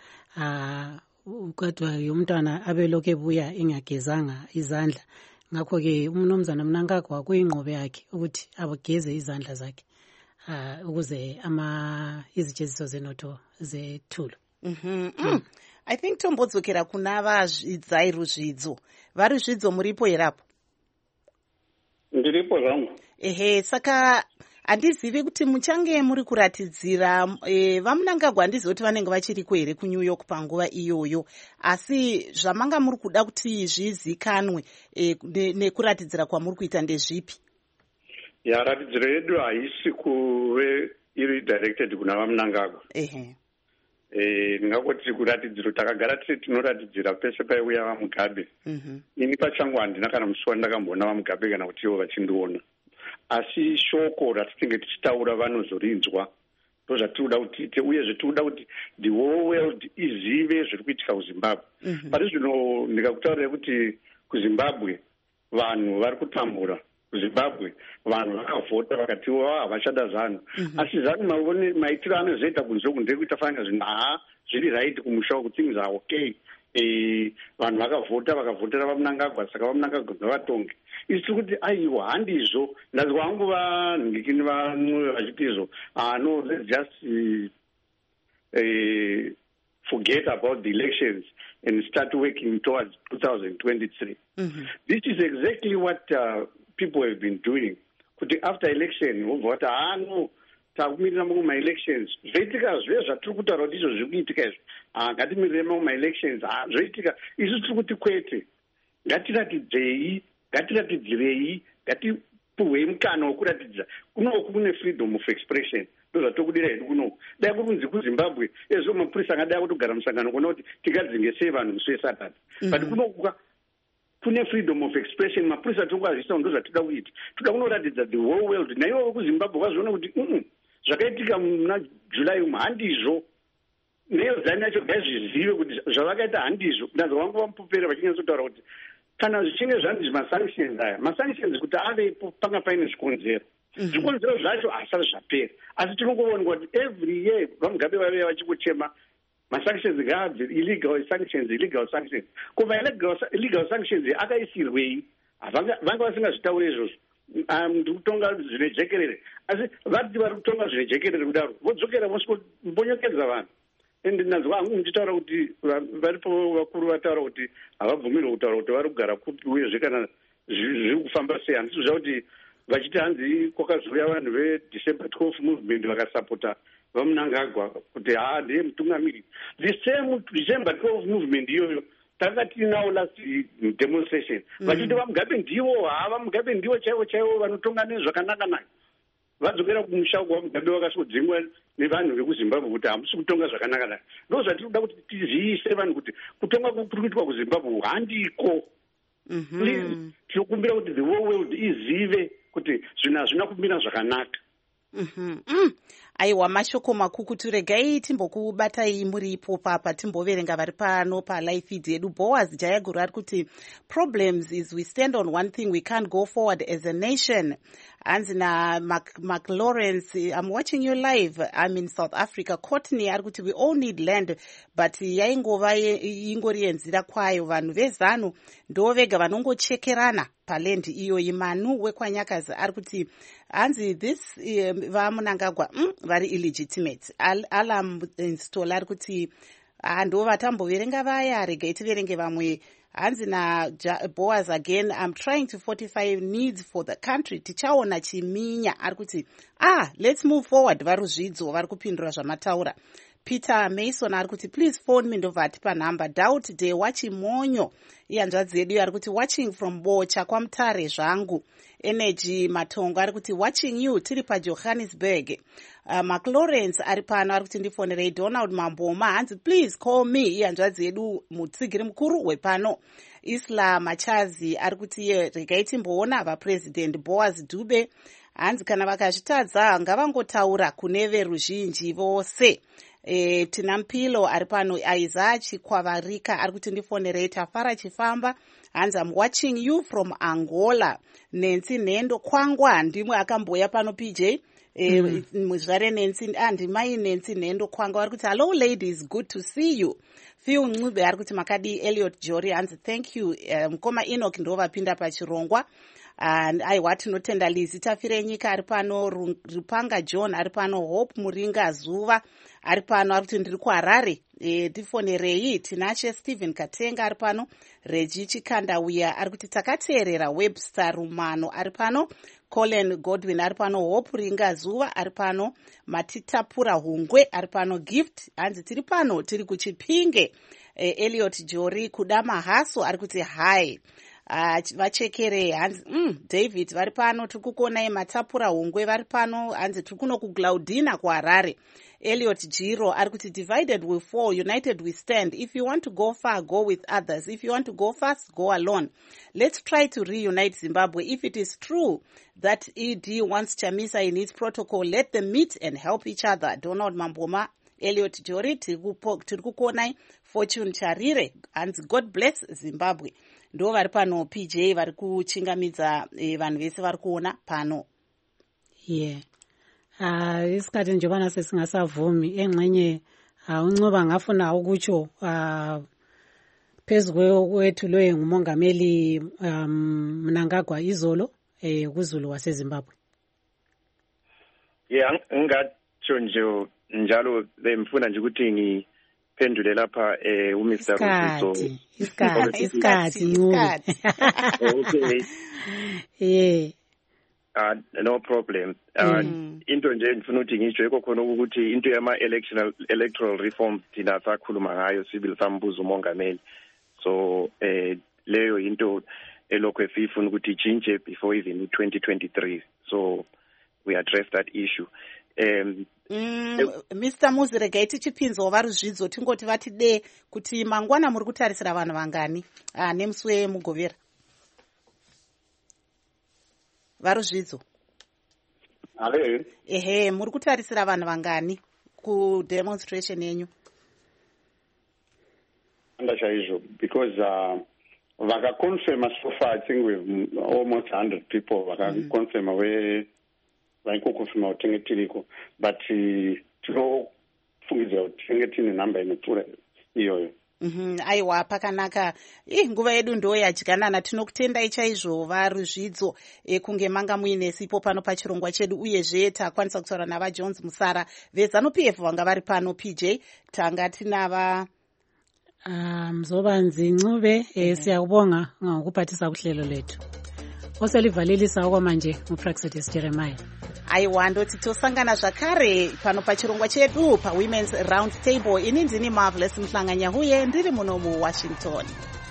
kodwa umntwana abelokhu ebuya engagezanga izandla. Ngakho ke umnumzana Mnangagwa kuyingqobe yakhe ukuthi abageze izandla zakhe ukuze izijeziso zenotho zethulo. I think tombodzokera kuna vazvidzai ruzvidzo. Vari zvidzo muripo herapo? Ndiripo zvangu. Saka handizivi kuti muchange muri kuratidzira vaMnangagwa, handizivi kuti vanenge vachiriko here kuNew York panguva iyoyo, asi zvamanga muri kuda kuti zvizikanwe nekuratidzira kwamuri kuita ndezvipi? Ratidziro yedu haisi kuve iri directed kuna vaMnangagwa. Ndingangoti kuratidziro takagara tiri tinoratidzira pese paiuya vaMugabe. Ini pachangu handina kana musi wandakamboona vaMugabe kana kuti ivo vachindiona. Asi shoko ratinenge tichitaura vanozorinzwa ndozvatinoda kuti tiite, uyezve tinoda kuti the whole world izive zviri kuitika kuZimbabwe. Pari zvino ndikakutaurira kuti kuZimbabwe vanhu vari kutambura. kuZimbabwe vanhu vakavhota vakati havachada ZANU. Asi ZANU maitiro anozoita kunze ndekuita fanya zvinhu zviri right kumusha kuti things are okay. Vanhu vakavhotera vaMnangagwa, saka vaMnangagwa ngavatonge. Isi kuti aiwa handizvo, ndazi wangu vanhingikini vamwe vachiti izvo no, let's just forget about the elections and start working towards 2023. This is exactly what people have been doing. Kuti after election vobva vati no, takumirira muma-elections zvoitika zve zvatiri kutaura kuti izvo zviri kuitika izvo ngatimirire muma-elections zvoitika. Isu tiri kuti kwete, ngatiratidzirei, ngatipuhwei mukana wekuratidza kunoku kune freedom of expression. Ndozvatokudira hedu kunoku. Dai kurunzi kuZimbabwe ezvo mapurisa angadai kutogara musangano kuona kuti tikadzinge sei vanhu musi weSaturday. But kunoku kune freedom of expression, mapurisa tokuzvisa ndozvatida kuita. Toda kunoratidza the whole world naivo kuZimbabwe vazoona kuti zvakaitika muna July handizvo. Neyo ZANU yacho ngazvizive kuti zvavakaita handizvo. Ndazi wangu vamupopera vachinyatsotara kuti kana zvichinge zvanzi masanctions aya, masanctions kuti avepo panga paine zvikonzero. Zvikonzero zvacho hazvisati zvapera. Asi tinongoona kuti every year vaMugabe vave vachikuchema masanctions ngabve, illegal sanctions. Koma illegal sanctions akaisirwei? Vanga vasingazvitaure izvozvo. Ndikutonga zvine jekerere. Asi vati vari kutonga zvine jekerere kudaro vodzokera mbonyokedza vanhu. Ende ndinazwa hangu muchitaura kuti varipo vakuru vataura kuti havabvumirwe kutaura kuti vari kugara kupi uyezve kana zviri kufamba sei. Handisi kuziva kuti vachiti hanzi kwakazouya vanhu veDecember 12 movement vakasapota vaMnangagwa kuti ndiye mutungamiri. The same December 12 movement iyoyo tanga tinawo last demonstration vachiti vaMugabe ndivo vaMugabe ndivo chaivo vanotonga nezvakanaka naka. Vadzokera kumusha kwaMugabe vakasvodzingwa nevanhu vekuZimbabwe kuti hamusi kutonga zvakanaka naka. Ndo zvatiri kuda kuti tiziise vanhu kuti kutonga kuri kuitwa kuZimbabwe handiko. Please tinokumbira kuti the whole world izive kuti zvinhu hazvina kumira zvakanaka. aiwa mashoko makukutu regai timbokubatai muripo papa timboverenga vari pano palive feed yedu. Boaz Jayaguru ari kuti problems is we stand on one thing, we can't go forward as a nation. Hanzi Mark Lawrence, I'm watching you live, I'm in South Africa. Courtney ari kuti we all need land, but yaingova ingori yenzira kwayo. Vanhu vezanu ndo vega vanongochekerana palendi iyoyi. Manu wekwanyakazi ari kuti hanzi this vamunangagwa vari illegitimate. Alam install ari kuti ndo vatamboverenga vaya, regai tiverenge vamwe. Hanzi na Boaz again, I'm trying to fortify needs for the country. Tichaona chiminya ari kuti let's move forward. Varuzvidzo vari kupindura zvamataura. Peter Mason ari kuti please phone me ndobva atipa number. Doubt day watching monyo iyanzvadzi yedu ari kuti watching from Bocha kwamutare zvangu. Energy Matongo ari kuti watching you tiri paJohannesburg. Mark Lawrence ari pano ari kuti ndifonerei. Donald Mamboma hanzi please call me iyanzvadzi yedu mutsigiri mukuru wepano. Isla Machazi ari kuti regai timboona vapresident. Boaz Dube hanzi kana vakazvitadza ngavangotaura kune veruzhinji vose. Tina Mpilo ari pano. Isaac Chikwavarika ari kuti ndifonerei. Tafara Chifamba hanzi I'm watching you from Angola. Nancy Nendo Kwangwa ndimwe akamboya pano PJ. Muzvare Nancy andimai Nancy Nendo Kwangwa ari kuti hello ladies, good to see you. Fiu Ncube ari kuti makadi. Elliot Jory hanzi thank you. Mukoma Enoch ndo vapinda pachirongwa. Aiwa tinotenda Lizi Tafire Nyika ari pano. Rupanga John ari pano. Hope Muringa Zuva ari pano ari kuti ndiri kuHarare. Tifonerei. Tinache Stephen Katenga ari pano. Regi Chikandauya ari kuti takateerera. Webster Rumano ari pano. Colin Godwin ari pano. Hope Ringa Zuva ari pano. Matitapura Hungwe ari pano. Gift hanzi tiri pano tiri kuChipinge. Elliot Jory Kudama Haso ari kuti hi. Vachekere hanzi David vari pano. Tiri kukonai Matapura Hungwe vari pano. Hanzi tiri kuno kuGlaudina kuHarare. Elliot Jiro ari kuti divided we fall, united we stand. If you want to go far, go with others. If you want to go fast, go alone. Let's try to reunite Zimbabwe. If it is true that ED wants Chamisa in its protocol, let them meet and help each other. Donald Mamboma, Elliot Jory, tiri kukonai Fortune Charire, and God bless Zimbabwe. Ndo vari pano PJ vari kuchingamidza vanhu vese vari kuona pano. Isikhathi njengobana sesingasavumi engxenye uNcube angafuna ukutsho phezu kwethu lo ngumongameli Mnangagwa izolo kuZulu waseZimbabwe. Ngingatsho nje njalo bemfuna nje ukuthi ngiphendule lapha uMr Rusizo. Isikhathi Ncube. Okay. No problem. Into nje ngifuna ukuthi ngisho yikho khona ukuthi into yama electoral reforms thina sakhuluma ngayo sibili sambuza umongameli. So leyo into elokho efifuna ukuthi ichange before even 2023. So we address that issue. Mr. Muziregai tichipinzo varuzvidzo tingoti vatide kuti mangwana muri kutarisira vanhu vangani nemusi wemugovera. Varuzvidzo. Hello. Muri kutarisira vanhu vangani ku demonstration yenyu? Andashaizvo because vakaconfirma so far I think we've almost 100 people vakaconfirma vaikokonfirma kutenge tiriko, but tinofungidzira kuti tinenge tine nhamba inopfuura iyoyo. Aiwa pakanaka. Nguva yedu ndo yadyanana. Tinokutendai chaizvo Varuzvidzo kunge manga muine sipo pano pachirongwa chedu, uyezve takwanisa kutaura nava Jones Musara veZANU-PF vanga vari pano. PJ tanga tinava Mzobanzi Ncube. Siyakubonga ngokuphathisa kuhlelo lethu. Oselivalelisa okwamanje uPraxedis Jeremiah. Aiwa ndoti tosangana zvakare pano pachirongwa chedu paWomen's Round Table. Ini ndini Marvelous Mhlanganya huye ndiri muno muWashington.